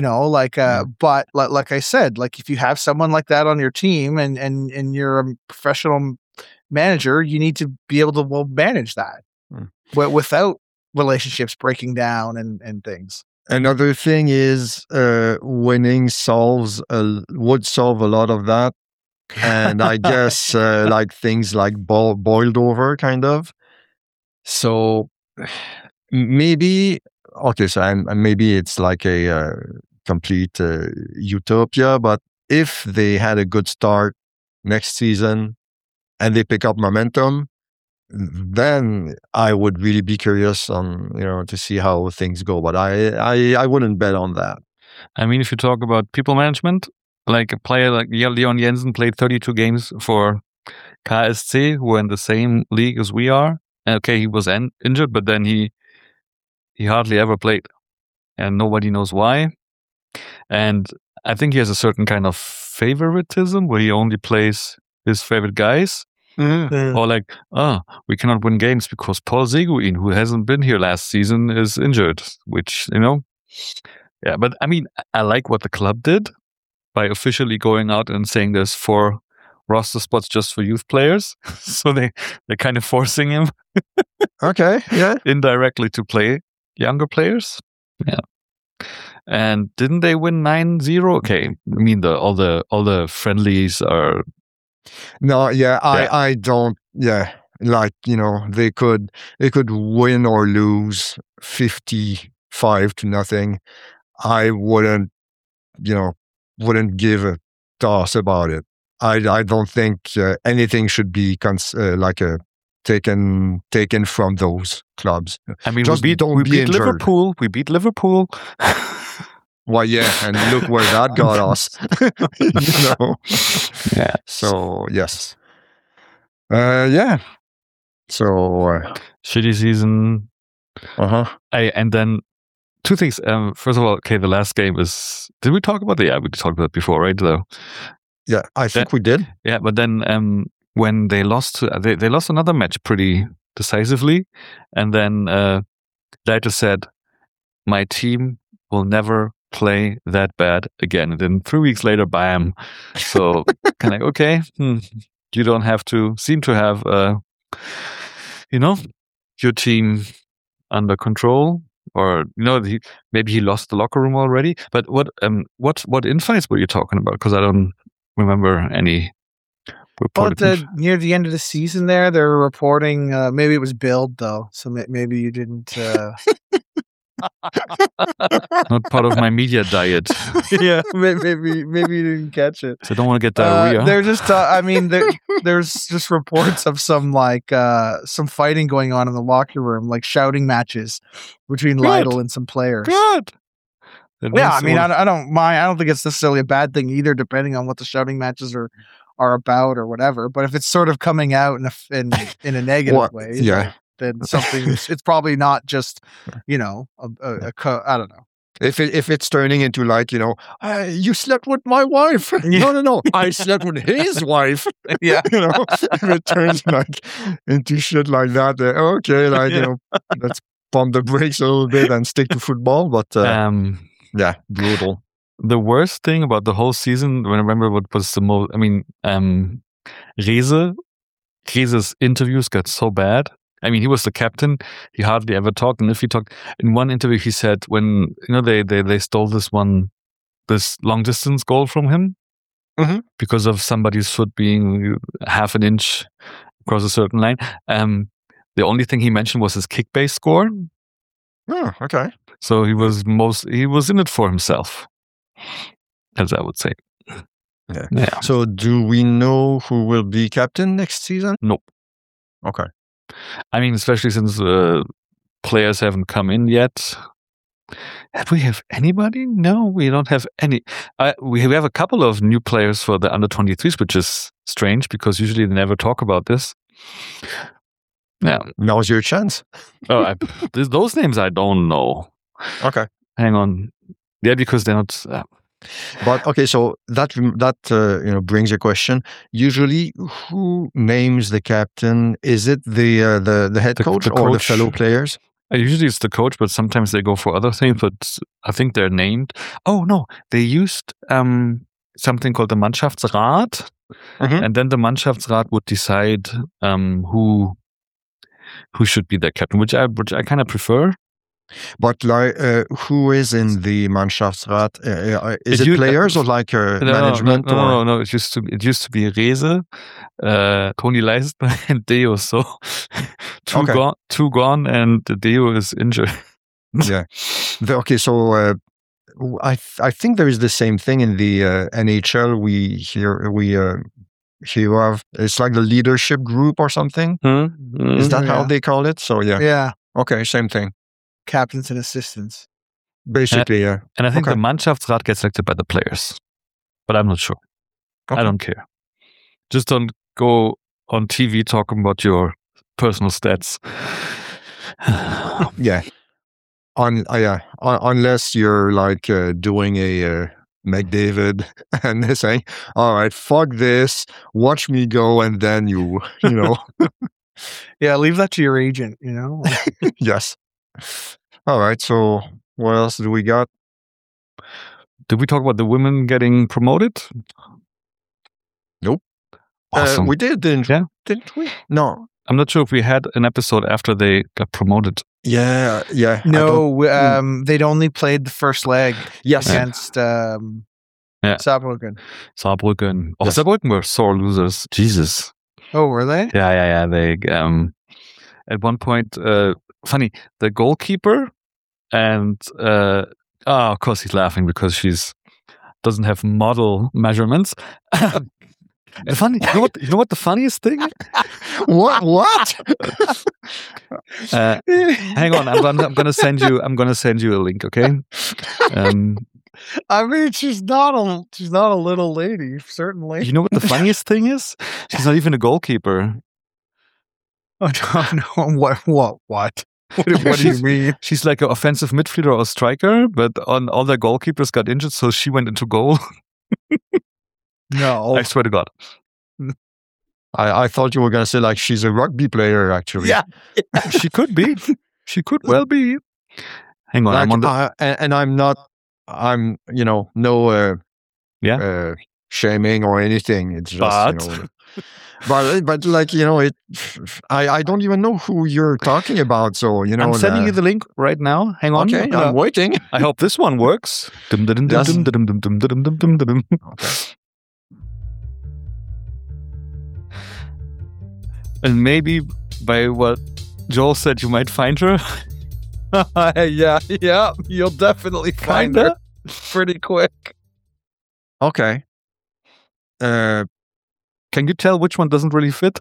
But like I said, like if you have someone like that on your team and you're a professional manager, you need to be able to manage that without relationships breaking down and things. Another thing is winning would solve a lot of that. And I guess like things like boiled over kind of. So maybe, okay, so and maybe it's like a complete utopia, but if they had a good start next season and they pick up momentum, then I would really be curious on, to see how things go. But I wouldn't bet on that. I mean, if you talk about people management, like a player like Leon Jensen played 32 games for KSC, who are in the same league as we are. Okay, he was injured, but then he hardly ever played, and nobody knows why. And I think he has a certain kind of favoritism where he only plays his favorite guys. Or like, we cannot win games because Paul Seguin, who hasn't been here last season, is injured, which, yeah. But I mean, I like what the club did by officially going out and saying there's 4 roster spots just for youth players. So they're kind of forcing him okay, yeah, indirectly to play younger players. Yeah. And didn't they win 9-0? Okay, I mean all the friendlies are. No, yeah, I don't. Yeah, like they could win or lose 55-0. I wouldn't give a toss about it. I don't think anything should be taken from those clubs. I mean, just we beat injured. Liverpool. We beat Liverpool. Well, yeah, and look where that got us. Yeah. So yes. Yeah. So shitty season. And then two things. First of all, okay, the last game is. Did we talk about that? Yeah, we talked about it before, right? Though. Yeah, I think we did. Yeah, but then when they lost, they lost another match pretty decisively, and then Leiter said, "My team will never play that bad again." And then 3 weeks later, bam. So kind of okay. You don't seem to have your team under control, or maybe he lost the locker room already. But what infights were you talking about? Because I don't remember any. But near the end of the season, they were reporting. Maybe it was billed though, so maybe you didn't. Not part of my media diet. Yeah, maybe you didn't catch it. So I don't want to get diarrhea. They're just. I mean, there's just reports of some fighting going on in the locker room, like shouting matches between Lytle and some players. Good. Yeah, I mean, I don't mind. I don't think it's necessarily a bad thing either, depending on what the shouting matches are about or whatever. But if it's sort of coming out in a negative way, yeah, then something. It's probably not just I don't know. If it's turning into you slept with my wife. No, I slept with his wife. Yeah, if it turns into shit like that, okay, let's pump the brakes a little bit and stick to football. But yeah, brutal. The worst thing about the whole season, when I remember what was the most, I mean, Reese's interviews got so bad. I mean, he was the captain. He hardly ever talked. And if he talked, in one interview, he said when, they stole this long distance goal from him because of somebody's foot being half an inch across a certain line. The only thing he mentioned was his kick-based score. Oh, okay. So he was in it for himself, as I would say. Yeah. So do we know who will be captain next season? Nope. Okay. I mean, especially since players haven't come in yet. Have we have anybody? No, we don't have any. We have a couple of new players for the under 23s, which is strange because usually they never talk about this. Yeah. Now's your chance. Those names I don't know. Okay. Hang on. Yeah, because they're not. But okay, so that brings a question. Usually, who names the captain? Is it the head coach or the fellow players? Usually it's the coach, but sometimes they go for other things. But I think they're named. Oh no, they used something called the Mannschaftsrat, and then the Mannschaftsrat would decide who should be their captain, which I kind of prefer. But who is in the Mannschaftsrat? Is it players or management? No. It used to be Reese, Toni Leistner, and Deo. So two gone, and Deo is injured. Yeah. Okay. So I think there is the same thing in the NHL. We have it's like the leadership group or something. Is that how they call it? So yeah. Yeah. Okay. Same thing. Captains and assistants. Basically, yeah. And I think the Mannschaftsrat gets selected by the players. But I'm not sure. Okay. I don't care. Just don't go on TV talking about your personal stats. Yeah. Unless you're doing a McDavid and they're saying, all right, fuck this, watch me go, and then you know. Yeah, leave that to your agent, Yes. All right, so what else do we got? Did we talk about the women getting promoted? Nope. Awesome. We did, didn't we? No. I'm not sure if we had an episode after they got promoted. Yeah. No, they'd only played the first leg Yes. against Saarbrücken. Saarbrücken. Oh, Yes. Saarbrücken were sore losers. Jesus. Oh, were they? Yeah. They at one point, funny, the goalkeeper and of course he's laughing because she's doesn't have model measurements. The funny, you know what the funniest thing? What? Hang on, I'm gonna send you a link, okay? I mean, she's not a little lady, certainly. You know what the funniest thing is? She's not even a goalkeeper. Oh no! What? What do you mean? She's like an offensive midfielder or striker, but all their goalkeepers got injured, so she went into goal. No, I swear to God. I thought you were going to say like she's a rugby player, actually. Yeah. She could be. She could well be. Hang on, Like, I'm on the. and I'm not. I'm no. Shaming or anything. It's just. But like it. I don't even know who you're talking about. So I'm sending you the link right now. Hang on. Okay, I'm waiting. I hope this one works. And maybe by what Joel said, you might find her. yeah, you'll definitely find her pretty quick. Okay. Can you tell which one doesn't really fit?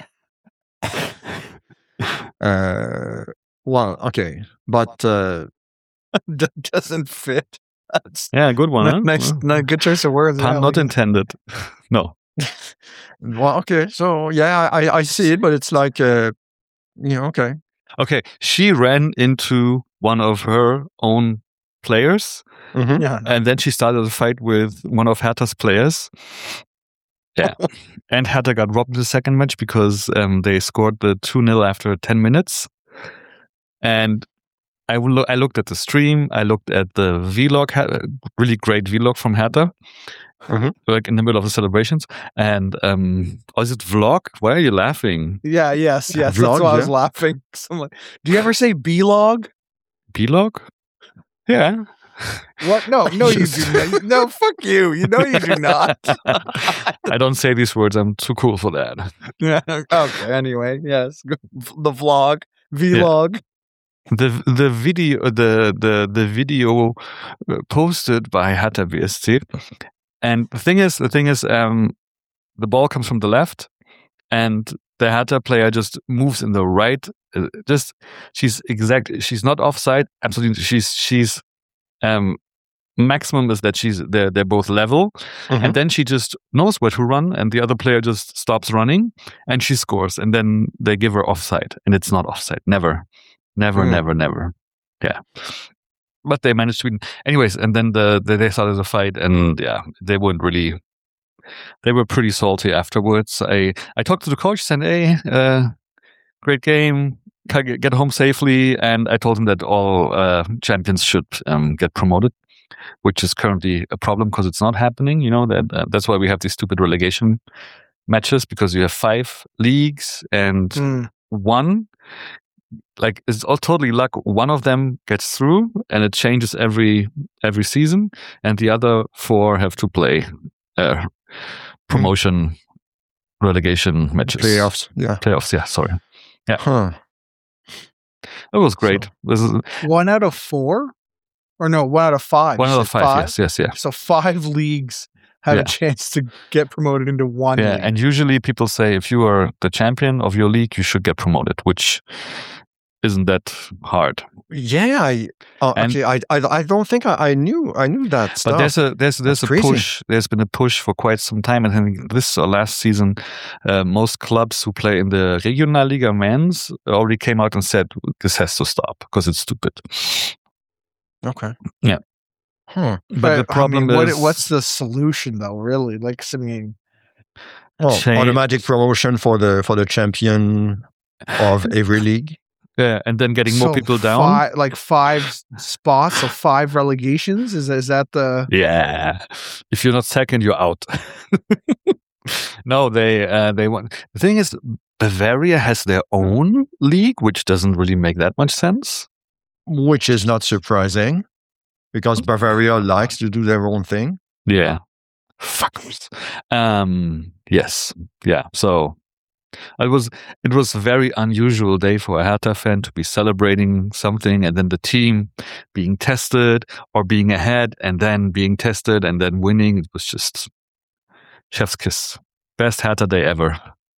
Well, okay, but doesn't fit. That's good one. Huh? Nice, good choice of words. Pun not intended. No. Well, okay, so yeah, I see it, but it's like, okay. Okay, she ran into one of her own players, Mm-hmm. and then she started a fight with one of Hertha's players. Yeah, and Hertha got robbed in the second match because they scored the 2-0 after 10 minutes. And I looked at the stream, I looked at the vlog, really great vlog from Hertha. Like in the middle of the celebrations, and is it vlog? Why are you laughing? Yes. Vlog, That's why I was laughing. Someone, do you ever say B-log? Vlog? Yeah. What? No, you do not. No, fuck you. You know you do not. I don't say these words. I'm too cool for that. Yeah. Okay. Anyway, yes, the vlog, vlog. The video posted by Hertha BSC. And the thing is, the ball comes from the left, and the Hertha player just moves in the right. She's not offside. Absolutely, she's maximum is that they're both level, and then she just knows where to run, and the other player just stops running, and she scores, and then they give her offside, and it's not offside. Never. Yeah. But they managed to win. Anyways, and then they started a fight, and they weren't really. They were pretty salty afterwards. I talked to the coach, said, "Hey, great game, get home safely." And I told him that all champions should get promoted, which is currently a problem because it's not happening. You know that's why we have these stupid relegation matches, because you have 5 leagues and one. Like, it's all totally luck. One of them gets through, and it changes every season, and the other 4 have to play promotion, relegation matches, Playoffs. Yeah, sorry. Yeah, Huh. it was great. This is 1 out of 4, or no, 1 out of 5. 1 out of 5. Yes. So 5 leagues had a chance to get promoted into one. Yeah, league. and usually people say if you are the champion of your league, you should get promoted, which isn't that hard. Yeah, okay. I don't think I knew that stuff. But there's a crazy. push. There's been a push for quite some time. I think this or last season, most clubs who play in the Regionalliga men's already came out and said this has to stop because it's stupid. Okay. Yeah. Huh. But the problem is, what's the solution though? Really, like, I mean, automatic promotion for the champion of every league. Yeah, and then getting more people down. 5 spots of 5 relegations. Is that the? Yeah, if you're not second, you're out. No, they want. The thing is, Bavaria has their own league, which doesn't really make that much sense. Which is not surprising because Bavaria likes to do their own thing. Yeah. Fuckers. Yes. Yeah. So it was a very unusual day for a Hertha fan to be celebrating something and then the team being tested or being ahead and then being tested and then winning. It was just chef's kiss. Best Hertha day ever.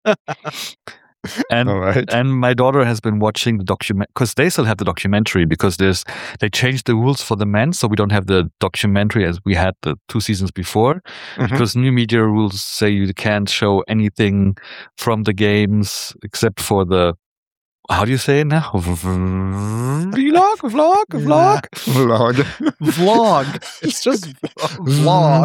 And All right. and my daughter has been watching the document because they still have the documentary because they changed the rules for the men, so we don't have the documentary as we had the 2 seasons before. Because new media rules say you can't show anything from the games except for the, how do you say it now? Vlog. Vlog. It's just a vlog.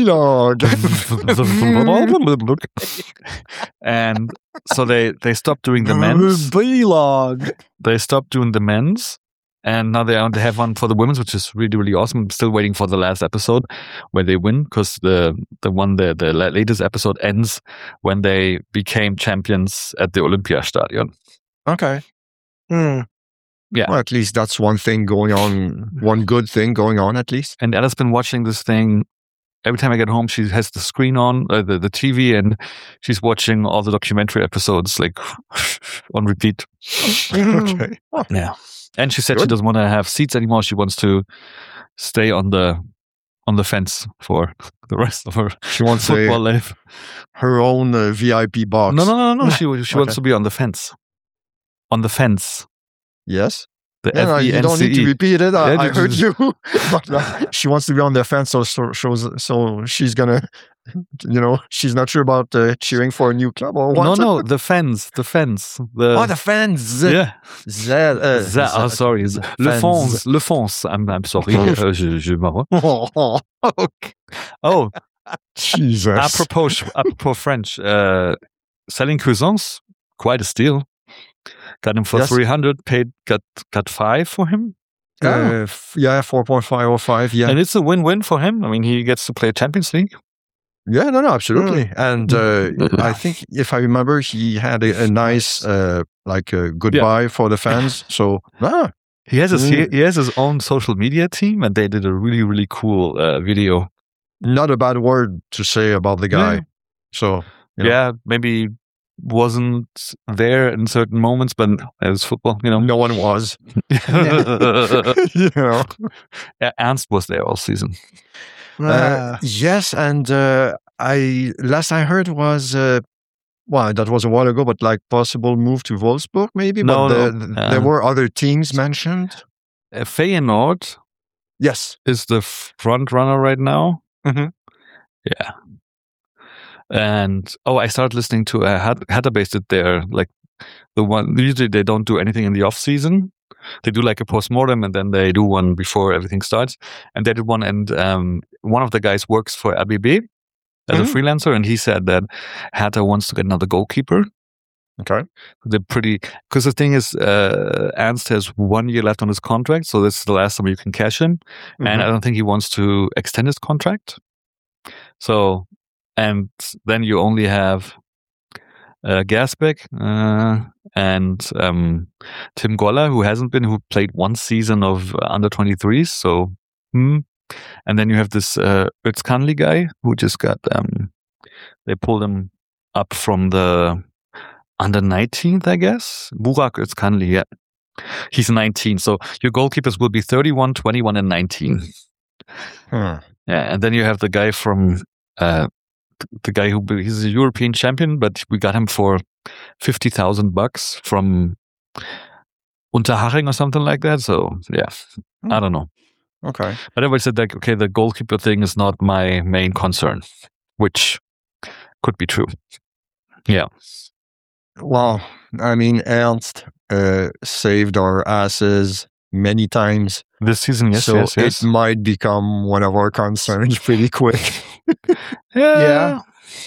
Vlog. And so they stopped doing the men's. Vlog. They stopped doing the men's, and now they have one for the women's, which is really, really awesome. I'm still waiting for the last episode where they win because the latest episode ends when they became champions at the Olympiastadion. Okay. Mm. Yeah. Well, at least that's one thing going on. One good thing going on, at least. And Ella's been watching this thing. Every time I get home, she has the screen on, the TV, and she's watching all the documentary episodes like on repeat. Okay. Yeah. And she said she Good. doesn't want to have seats anymore. She wants to stay on the fence for the rest of her She wants football life. her own VIP box. No. She wants Okay. to be on the fence. On the fence. Yes. The Yeah, no, you don't need to FENCE. repeat it. I Yeah, heard you. But she wants to be on the fence, so she's gonna, she's not sure about cheering for a new club or what. No, the fence. The fence. Oh, the fans. Yeah. Sorry. Le Fence. I'm sorry. Je m'en vais. Oh, Jesus. apropos French, selling croissants, quite a steal. Got him for Yes. 300, got 5 for him. Yeah, 4.505. Yeah. And it's a win-win for him. I mean, he gets to play Champions League. Yeah, no, absolutely. And I think if I remember, he had a nice goodbye for the fans. So He has his own social media team, and they did a really, really cool video. not a bad word to say about the guy. Yeah. So Yeah, maybe wasn't there in certain moments, but as football, no one was. Ernst was there all season. Yes, and last I heard was that was a while ago, but like possible move to Wolfsburg maybe. No, but there were other teams mentioned. Feyenoord Yes. is the front runner right now. Mhm. Yeah. And I started listening to a Hertha based it there, like the one. Usually they don't do anything in the off season. They do like a postmortem and then they do one before everything starts. And they did one, and one of the guys works for RBB as a freelancer, and he said that Hertha wants to get another goalkeeper. Okay. They're because the thing is, Ernst has 1 year left on his contract, so this is the last time you can cash him. And I don't think he wants to extend his contract. So, and then you only have Gersbeck and Tim Goller, who played 1 season of under 23s. So, and then you have this Özkanli guy who just got they pulled him up from the under 19th, I guess. Burak Özkanli, yeah. He's 19. So your goalkeepers will be 31, 21, and 19. Yeah, and then you have the guy from the guy he's a European champion, but we got him for $50,000 from Unterhaching or something like that. So yeah, I don't know. Okay. But everybody said like, okay, the goalkeeper thing is not my main concern, which could be true. Yeah. Well, I mean, Ernst saved our asses many times. This season, yes, So yes. it might become one of our concerns pretty quick. Yeah.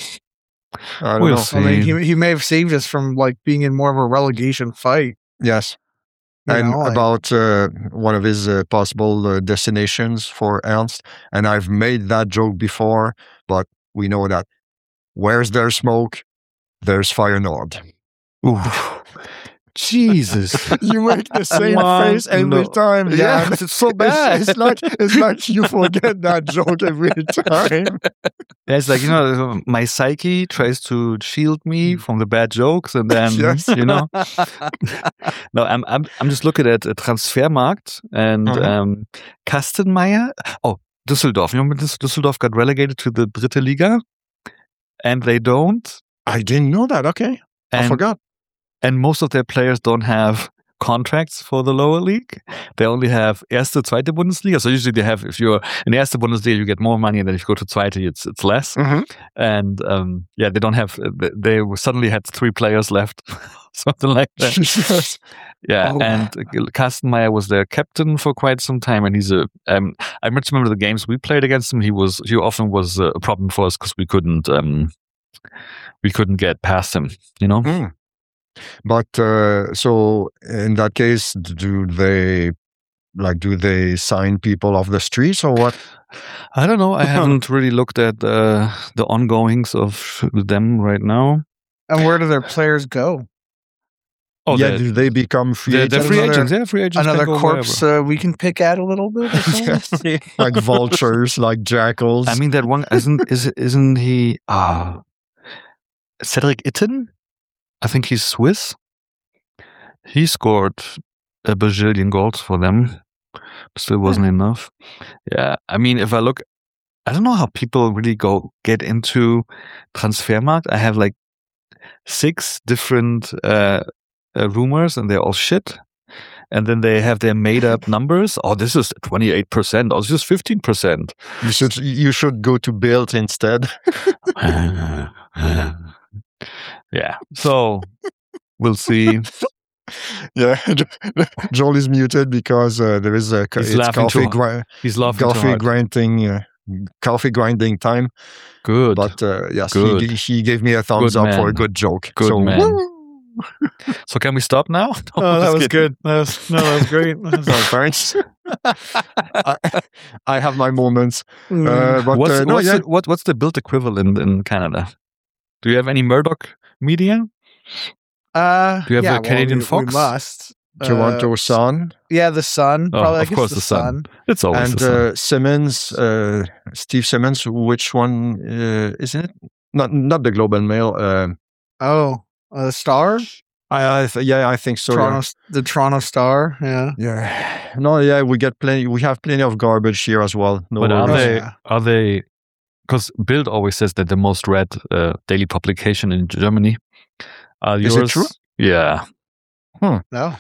I don't We'll know. see. I mean, he may have saved us from like being in more of a relegation fight. Yes. You And know, like- about one of his possible destinations for Ernst. And I've made that joke before, but we know that where's there smoke, there's Feyenoord. Ooh. Jesus. You make the same Wow. face every No. time. Yeah, Yeah, it's so bad. It's like you forget that joke every time. Yeah, it's like, my psyche tries to shield me from the bad jokes, and then Yes. No, I'm just looking at Transfermarkt and Kastenmeier. Oh, Düsseldorf. You know, Düsseldorf got relegated to the Dritte Liga, and they don't. I didn't know that. Okay, I And forgot. And most of their players don't have contracts for the lower league. They only have Erste, Zweite Bundesliga. So usually they have, if you're in Erste Bundesliga, you get more money, and then if you go to Zweite, it's less. Mhm. And they don't have. They suddenly had 3 players left, something like that. Jesus. Yeah, Oh. and Kastenmeier was their captain for quite some time, and he's a. I much remember the games we played against him. He often was a problem for us because we couldn't get past him. Mm. But so in that case, do they sign people off the streets or what? I don't know. I haven't really looked at the ongoings of them right now. And where do their players go? Oh, yeah, do they become free they're agents? free agents. Yeah, free agents. Another can go corpse we can pick at a little bit. Or something? Yes. Like vultures, like jackals. I mean, that one isn't he? Cedric Itten? I think he's Swiss. He scored a bajillion goals for them. Still wasn't enough. Yeah, I mean, if I look, I don't know how people really get into Transfermarkt. I have like 6 different rumors, and they're all shit. And then they have their made-up numbers. Oh, this is 28%. Oh, this is 15%. You should go to Bild instead. Yeah. So we'll see. Yeah, Joel is muted because there is a He's laughing too hard. He's laughing too hard. Coffee grinding time. Good. But yes, Good. he gave me a thumbs Good up for a man. good joke. Good so, man. woo! So can we stop now? Oh, that was good. That was great. No, thanks. I have my moments. Mm. But What's the Bild equivalent in Canada? Do you have any Murdoch media? Do you have a Canadian Fox? We must. Toronto Sun. Yeah, the Sun. Oh, Probably, of course, the Sun. It's always and the Sun. Simmons, Steve Simmons. Which one isn't it? Not the Globe and Mail. The Star. I think so. The Toronto Star. Yeah. Yeah. No, yeah, we have plenty of garbage here as well. No But worries. are they? Because Bild always says that the most read daily publication in Germany. Is it true? Yeah. No.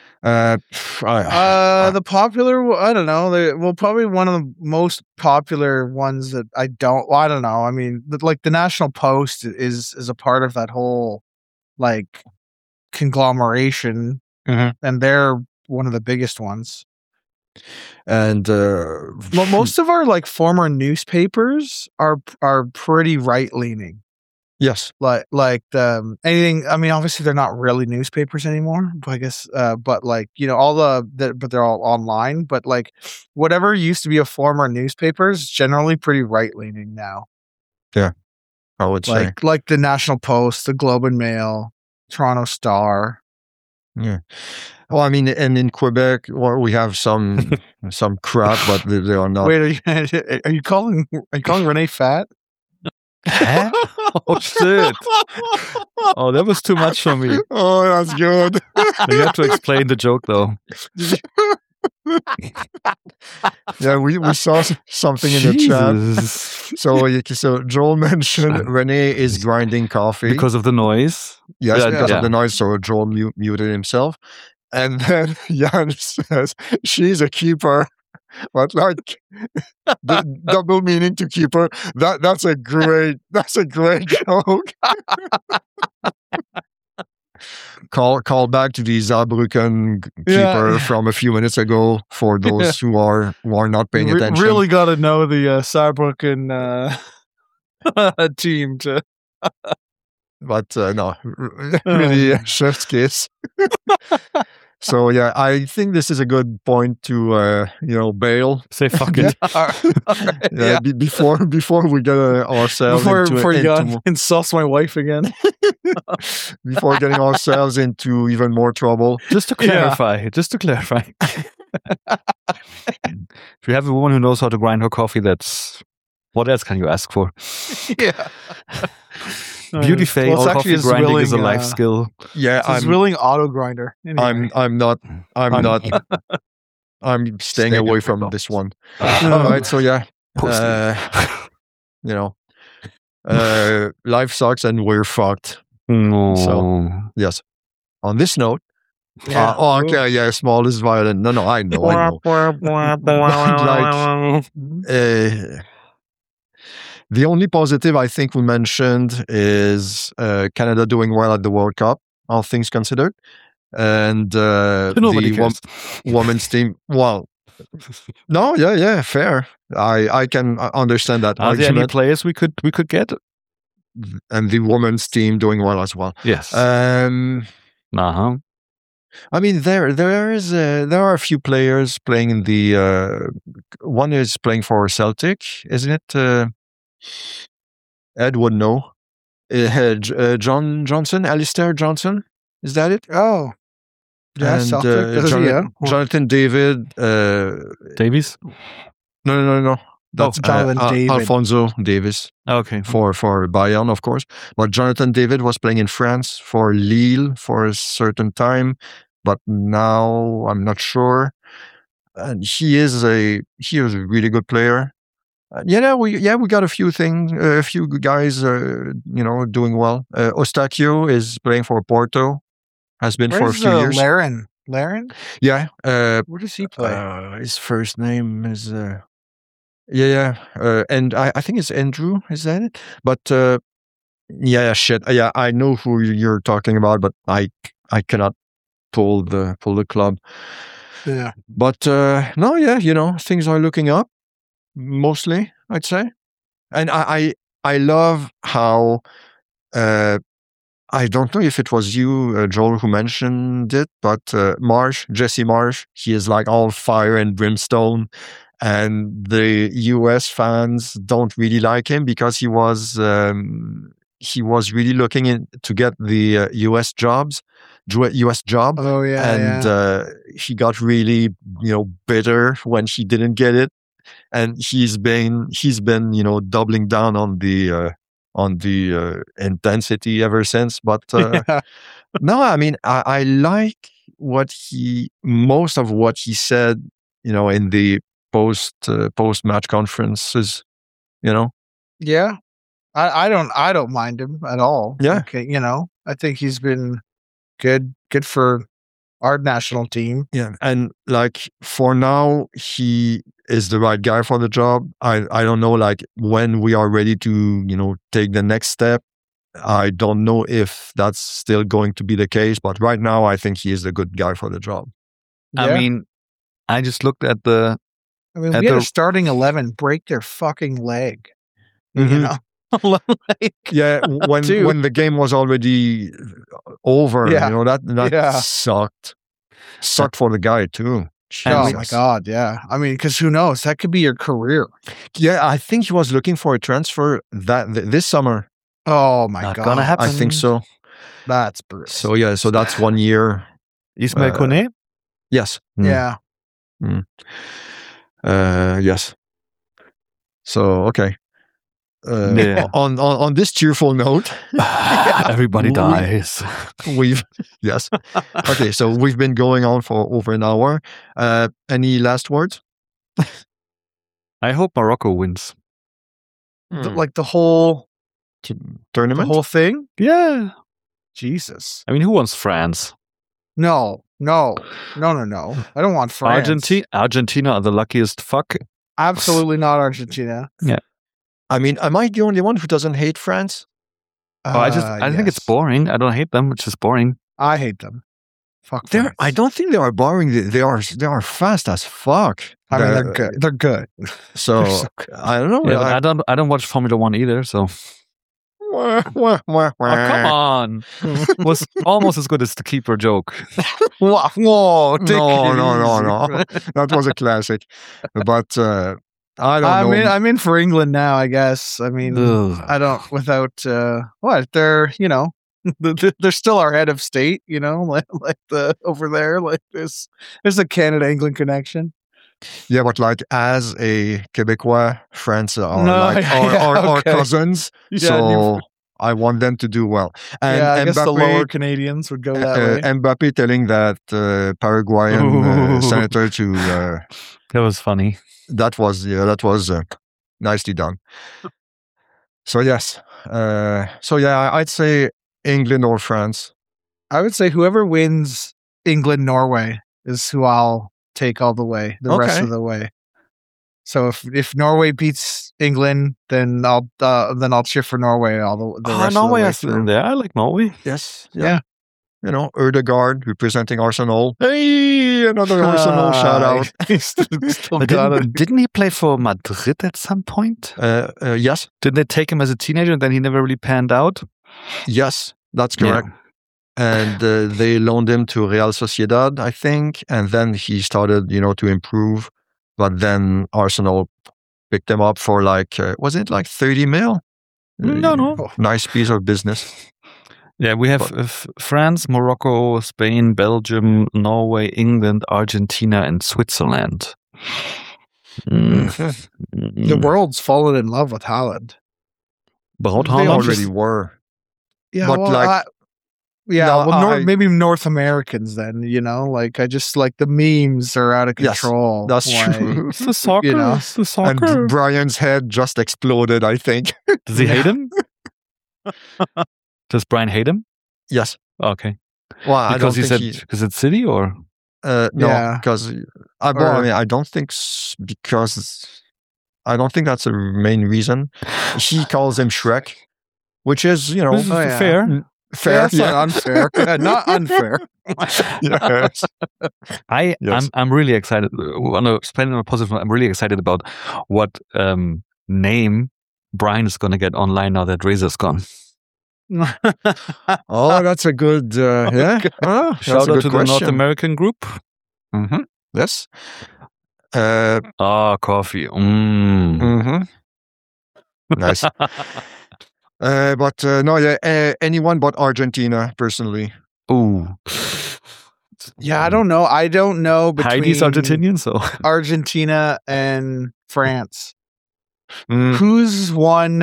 The popular. I don't know. Probably one of the most popular ones that I don't know. I mean, like the National Post is a part of that whole like conglomeration, and they're one of the biggest ones. And most of our like former newspapers are pretty right leaning. Yes, like anything. I mean, obviously they're not really newspapers anymore, but I guess. But like all but they're all online. But like whatever used to be a former newspaper is generally pretty right leaning now. Yeah, I would say like the National Post, the Globe and Mail, Toronto Star. Yeah. Well, I mean, and in Quebec, we have some crap, but they are not. Wait, are you calling Renee fat? Oh shit! Oh, that was too much for me. Oh, that's good. You have to explain the joke, though. Yeah, we saw something in the chat. So Joel mentioned Renee is grinding coffee because of the noise. Yes, because of the noise. So Joel muted himself, and then Jan says she's a keeper. But like the double meaning to keeper, that's a great joke. Call back to the Saarbrücken keeper from a few minutes ago for those who are not paying attention. Really got to know the Saarbrücken team to. But no, really, chef's kiss. So yeah, I think this is a good point to bail. Say fuck it. Yeah, before we get ourselves Before you into insults my wife again. before getting ourselves into even more trouble. Just to clarify. If you have a woman who knows how to grind her coffee, what else can you ask for? Yeah. Beauty phase, Well, it's actually coffee his grinding is a willing, life skill. Yeah, It's a willing auto grinder. Anyway. I'm not. I'm staying away from this one. All right, so yeah, life sucks and we're fucked. No. So yes. On this note, okay, yeah, small is violent. No, I know. The only positive I think we mentioned is Canada doing well at the World Cup, all things considered. And the women's team, well, no, yeah, fair. I can understand that Are there any argument. players we could get? And the women's team doing well as well. Yes. I mean, there are a few players playing in the. One is playing for Celtic, isn't it? Ed would know. John Johnson, Alistair Johnson, is that it? Oh, yeah, And Celtic. Jonathan David. Davies? No. That's Jonathan David. Alfonso Davis Okay. for Bayern, of course. But Jonathan David was playing in France for Lille for a certain time, but now I'm not sure. And he is a really good player. We got a few guys, doing well. Eustáquio is playing for Porto, has been for a few years. Laren? Yeah. Where does he play? His first name is and I think it's Andrew. Is that it? But shit. Yeah, I know who you're talking about, but I cannot pull the club. Yeah. But no, things are looking up. Mostly, I'd say, and I love how I don't know if it was you, Joel, who mentioned it, but Jesse Marsh, he is like all fire and brimstone, and the US fans don't really like him because he was really looking to get the US job. Oh yeah, and he got really bitter when he didn't get it. And he's been doubling down on the intensity ever since. But no, I mean I like most of what he said, in the post match conferences, Yeah, I don't mind him at all. Yeah, okay, I think he's been good for our national team. Yeah, and like for now, he is the right guy for the job. I don't know, like when we are ready to take the next step. I don't know if that's still going to be the case, but right now I think he is the good guy for the job. Yeah. I mean, I just looked at we had a starting 11 break their fucking leg. Yeah, when the game was already over, that sucked. Sucked for the guy too. Oh my god, yeah. I mean, because who knows? That could be your career. Yeah, I think he was looking for a transfer this summer. Oh my god, gonna happen. I think so. That's brutal. So that's 1 year. Ismail Kone? Yes. Yeah. Yes. So okay. On this cheerful note, everybody dies. Yes. Okay, so we've been going on for over an hour. Any last words? I hope Morocco wins. Like the whole tournament, the whole thing. Yeah. Jesus. I mean, who wants France? No. I don't want France. Argentina are the luckiest fuck. Absolutely not Argentina. Yeah. I mean, am I the only one who doesn't hate France? I think it's boring. I don't hate them, which is boring. I hate them. Fuck France. I don't think they are boring. They are fast as fuck. I mean, they're good. They're good. So, They're so good. I don't know. Yeah, I don't watch Formula One either. So Wah, wah, Oh, come on. Was almost as good as the keeper joke. Whoa, take No, it no. easy. That was a classic. But I don't know. I'm in for England now, I guess. I mean, Ugh. I don't without what they're they're still our head of state, like the over there, like there's a Canada England connection. Yeah, but like as a Quebecois, France are No, like yeah, our okay. cousins. Yeah, So I want them to do well. And yeah, I guess the lower Mbappe, Canadians would go that way. Mbappe telling that Paraguayan Ooh. senator to That was funny. that was nicely done. So yes, I'd say England or France. I would say whoever wins England Norway is who I'll take all the way, the rest Okay. of the way. So if Norway beats England, then I'll cheer for Norway all the rest Norway of the way is still through. in there. I like Norway. Yes, Yeah. You know, Ødegaard representing Arsenal. Hey, another Arsenal shout out. He's still But got it. didn't he play for Madrid at some point? Yes, Didn't they take him as a teenager and then he never really panned out? yes, that's Yeah. correct. And they loaned him to Real Sociedad, I think, and then he started, to improve. But then Arsenal picked him up for was it like 30 mil? No. Nice piece of business. Yeah, we have France, Morocco, Spain, Belgium, Norway, England, Argentina, and Switzerland. The world's fallen in love with Haaland. But They Haaland already is- were. Yeah, But, well, no, maybe North Americans then, I just like the memes are out of Yes, control. that's Like, true. It's the soccer. You know. It's the soccer. And Brian's head just exploded, I think. Does he hate him? Does Brian hate him? Yes. Okay. Well, I don't Because he think said because it's City or no, Yeah. because Or- I don't think because I don't think that's the main reason. He calls him Shrek, which is This is Oh, yeah. fair. fair. That's not unfair. Not unfair. Yes. Yes. I'm really excited. On a spending on a positive note, I'm really excited about what name Brian is going to get online now that Razor's gone. Oh, that's a good. Yeah. Oh, that's Shout a out good to the North question. American group. Yes. Coffee. Nice. But no, yeah. Anyone but Argentina, personally. Ooh. Yeah, I don't know. I don't know between Heidi's Argentinian, so Argentina and France. Mm. Who's won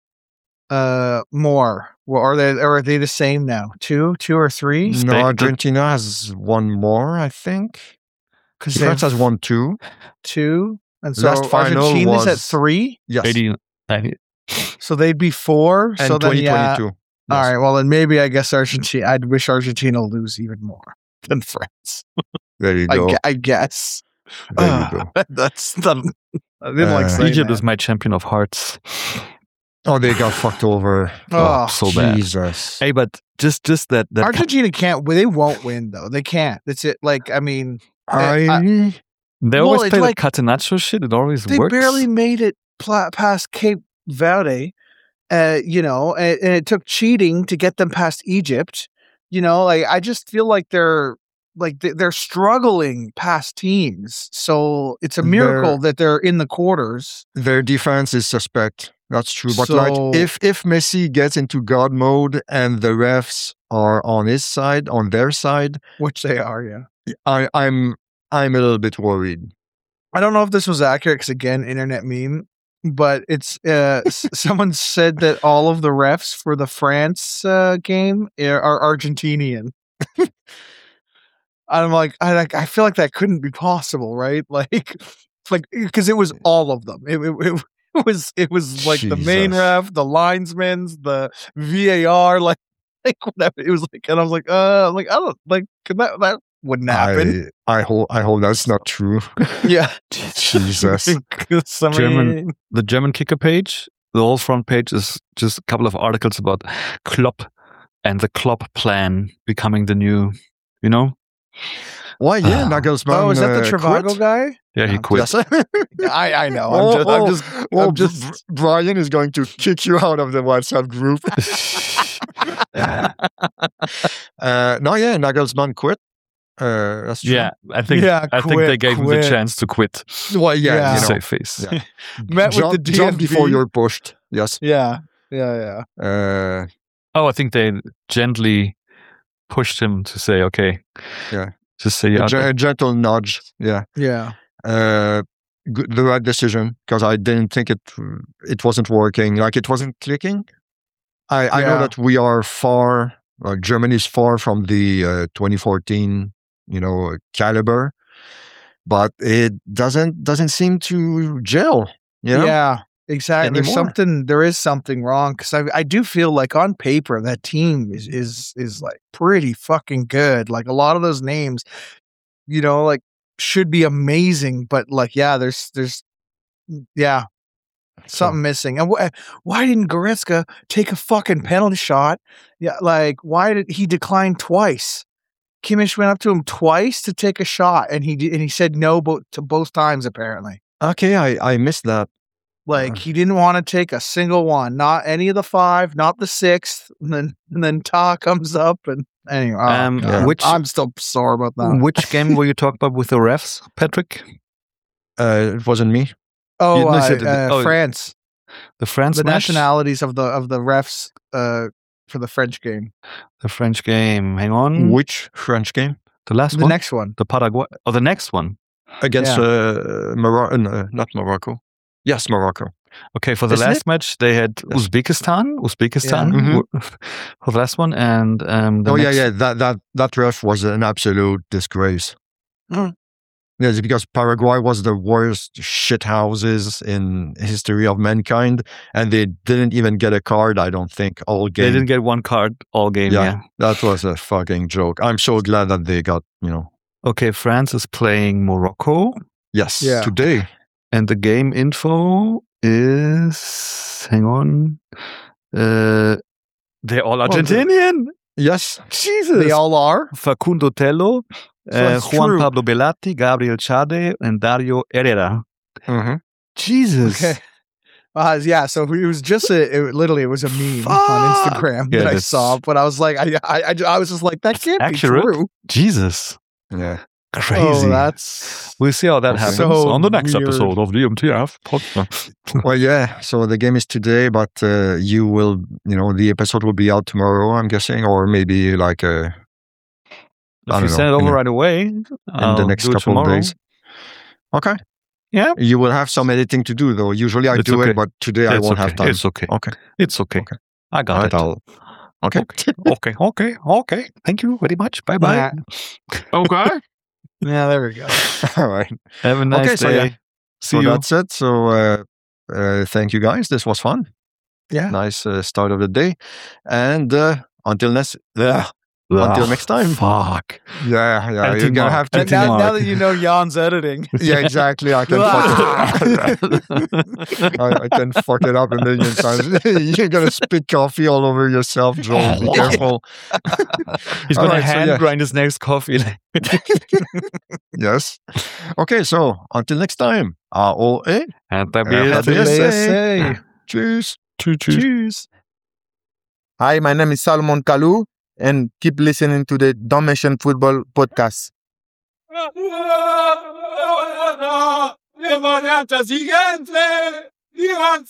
more? Well, are they the same now? Two or three? No, Spain- Argentina has one more, I think. Because France has won two. two, and so Last final Argentina's at was- 3. Yes. 90. So they'd be 4. And so then, 2022. yeah. All right. Well, then maybe I guess Argentina. I'd wish Argentina lose even more than France. There you go. I guess. There you go. That's the. I didn't like saying Egypt that. is my champion of hearts. Oh, they got fucked over. Oh, so bad. Jesus. Hey, but just that Argentina can't. They won't win though. They can't. That's it. Like I mean, I they Well, always it's play like- the Catenaccio shit. It always they works. barely made it past Cape Verde. And it took cheating to get them past Egypt. Like I just feel like they're struggling past teams. So it's a miracle that they're in the quarters. their defense is suspect. That's true. But So- like if Messi gets into God mode and the refs are on his side, on their side, Which they are, yeah. I'm a little bit worried. I don't know if this was accurate because again, internet meme, but it's someone said that all of the refs for the France game are Argentinian. I'm like, I feel like that couldn't be possible, right? Like because it was all of them. It was like the main Jesus. ref, the linesmen's, the VAR, like whatever. It was like, and I was like, I don't like that wouldn't happen. I hope that's not true. Yeah, Jesus. Because, I German- mean, The German kicker page, the whole front page is just a couple of articles about Klopp and the Klopp plan becoming the new, Why? Yeah, Nagelsmann. Oh, is that the Trivago quit? guy? Yeah, he quit. Yes. I know. I'm just Brian is going to kick you out of the WhatsApp group. Nagelsmann quit. That's true. Yeah, I think they gave him the chance to quit. Well, Yeah. Save face. Yeah. met with the DFB. Jump before you're pushed. Yes. Yeah. Oh, I think they gently pushed him to say, okay. Yeah. Just say A gentle nudge. Yeah. Yeah. The right decision, because I didn't think it wasn't working. Like, it wasn't clicking. I know that we are far. Germany is far from the 2014, caliber, but it doesn't seem to gel. Yeah, exactly. Anymore. There is something wrong, because I do feel like on paper that team is like pretty fucking good. Like, a lot of those names, like, should be amazing, but like, there's something missing. And why didn't Goretzka take a fucking penalty shot? Yeah, like, why did he decline twice? Kimmich went up to him twice to take a shot, and he said no to both times, apparently. Okay, I missed that. Like, he didn't want to take a single one, not any of the 5, not the 6th, and then Ta comes up, and anyway. I'm still sore about that. Which game were you talking about with the refs, Patrick? It wasn't me. Oh, France. The France The match? nationalities of the refs for the French game. The French game. Hang on. Which French game? The last The one? next one. The Paraguay. Oh, the next one. Against Morocco. Not Morocco. Yes, Morocco. Okay, for the Isn't last match, they had Uzbekistan for the last one, and that ref was an absolute disgrace. Yes, because Paraguay was the worst shit houses in history of mankind, and they didn't even get a card, I don't think, all game. They didn't get one card all game, yeah. That was a fucking joke. I'm so glad that they got, Okay, France is playing Morocco. Yes, Yeah. today. And the game info is... Hang on. They're all Argentinian. Yes. Jesus. They all are? Facundo Tello, it's Juan true. Pablo Belatti, Gabriel Chade, and Dario Herrera. Mm-hmm. Jesus. Okay. So it was just it was a meme on Instagram that I saw, but I was like, I was just like, that can't accurate. be true. Jesus. Yeah. Crazy. that's We'll see how that happens so on the next weird. episode of the MTF podcast. Well, yeah. So the game is today, but you will, the episode will be out tomorrow, I'm guessing, or maybe like If you send it over right away, in the next couple of days. Okay. Yeah. You will have some editing to do, though. Usually I do it, but today I won't have time. It's okay. Okay. It's okay. I got All right, it. Okay. Thank you very much. Bye-bye. Yeah. Okay. Yeah, there we go. All right. Have a nice so day. yeah. See So you. that's it. So thank you guys. This was fun. Yeah. Nice start of the day. And until next time. Fuck. Yeah. You're Editing going to mark. have to. And now that you know Jan's editing. Yeah, exactly. I can I can fuck it up a million times. You're going to spit coffee all over yourself, Joel. Be careful. He's All going right, to hand grind his next coffee. Yes. Okay, so until next time. AOE. And that BSA. Cheers. Cheers. Hi, my name is Salomon Kalou, and keep listening to the Don't Mention Football podcast. Le variante siguiente, Ivan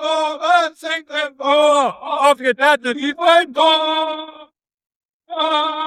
Senko, aufgeteilte die Freunde.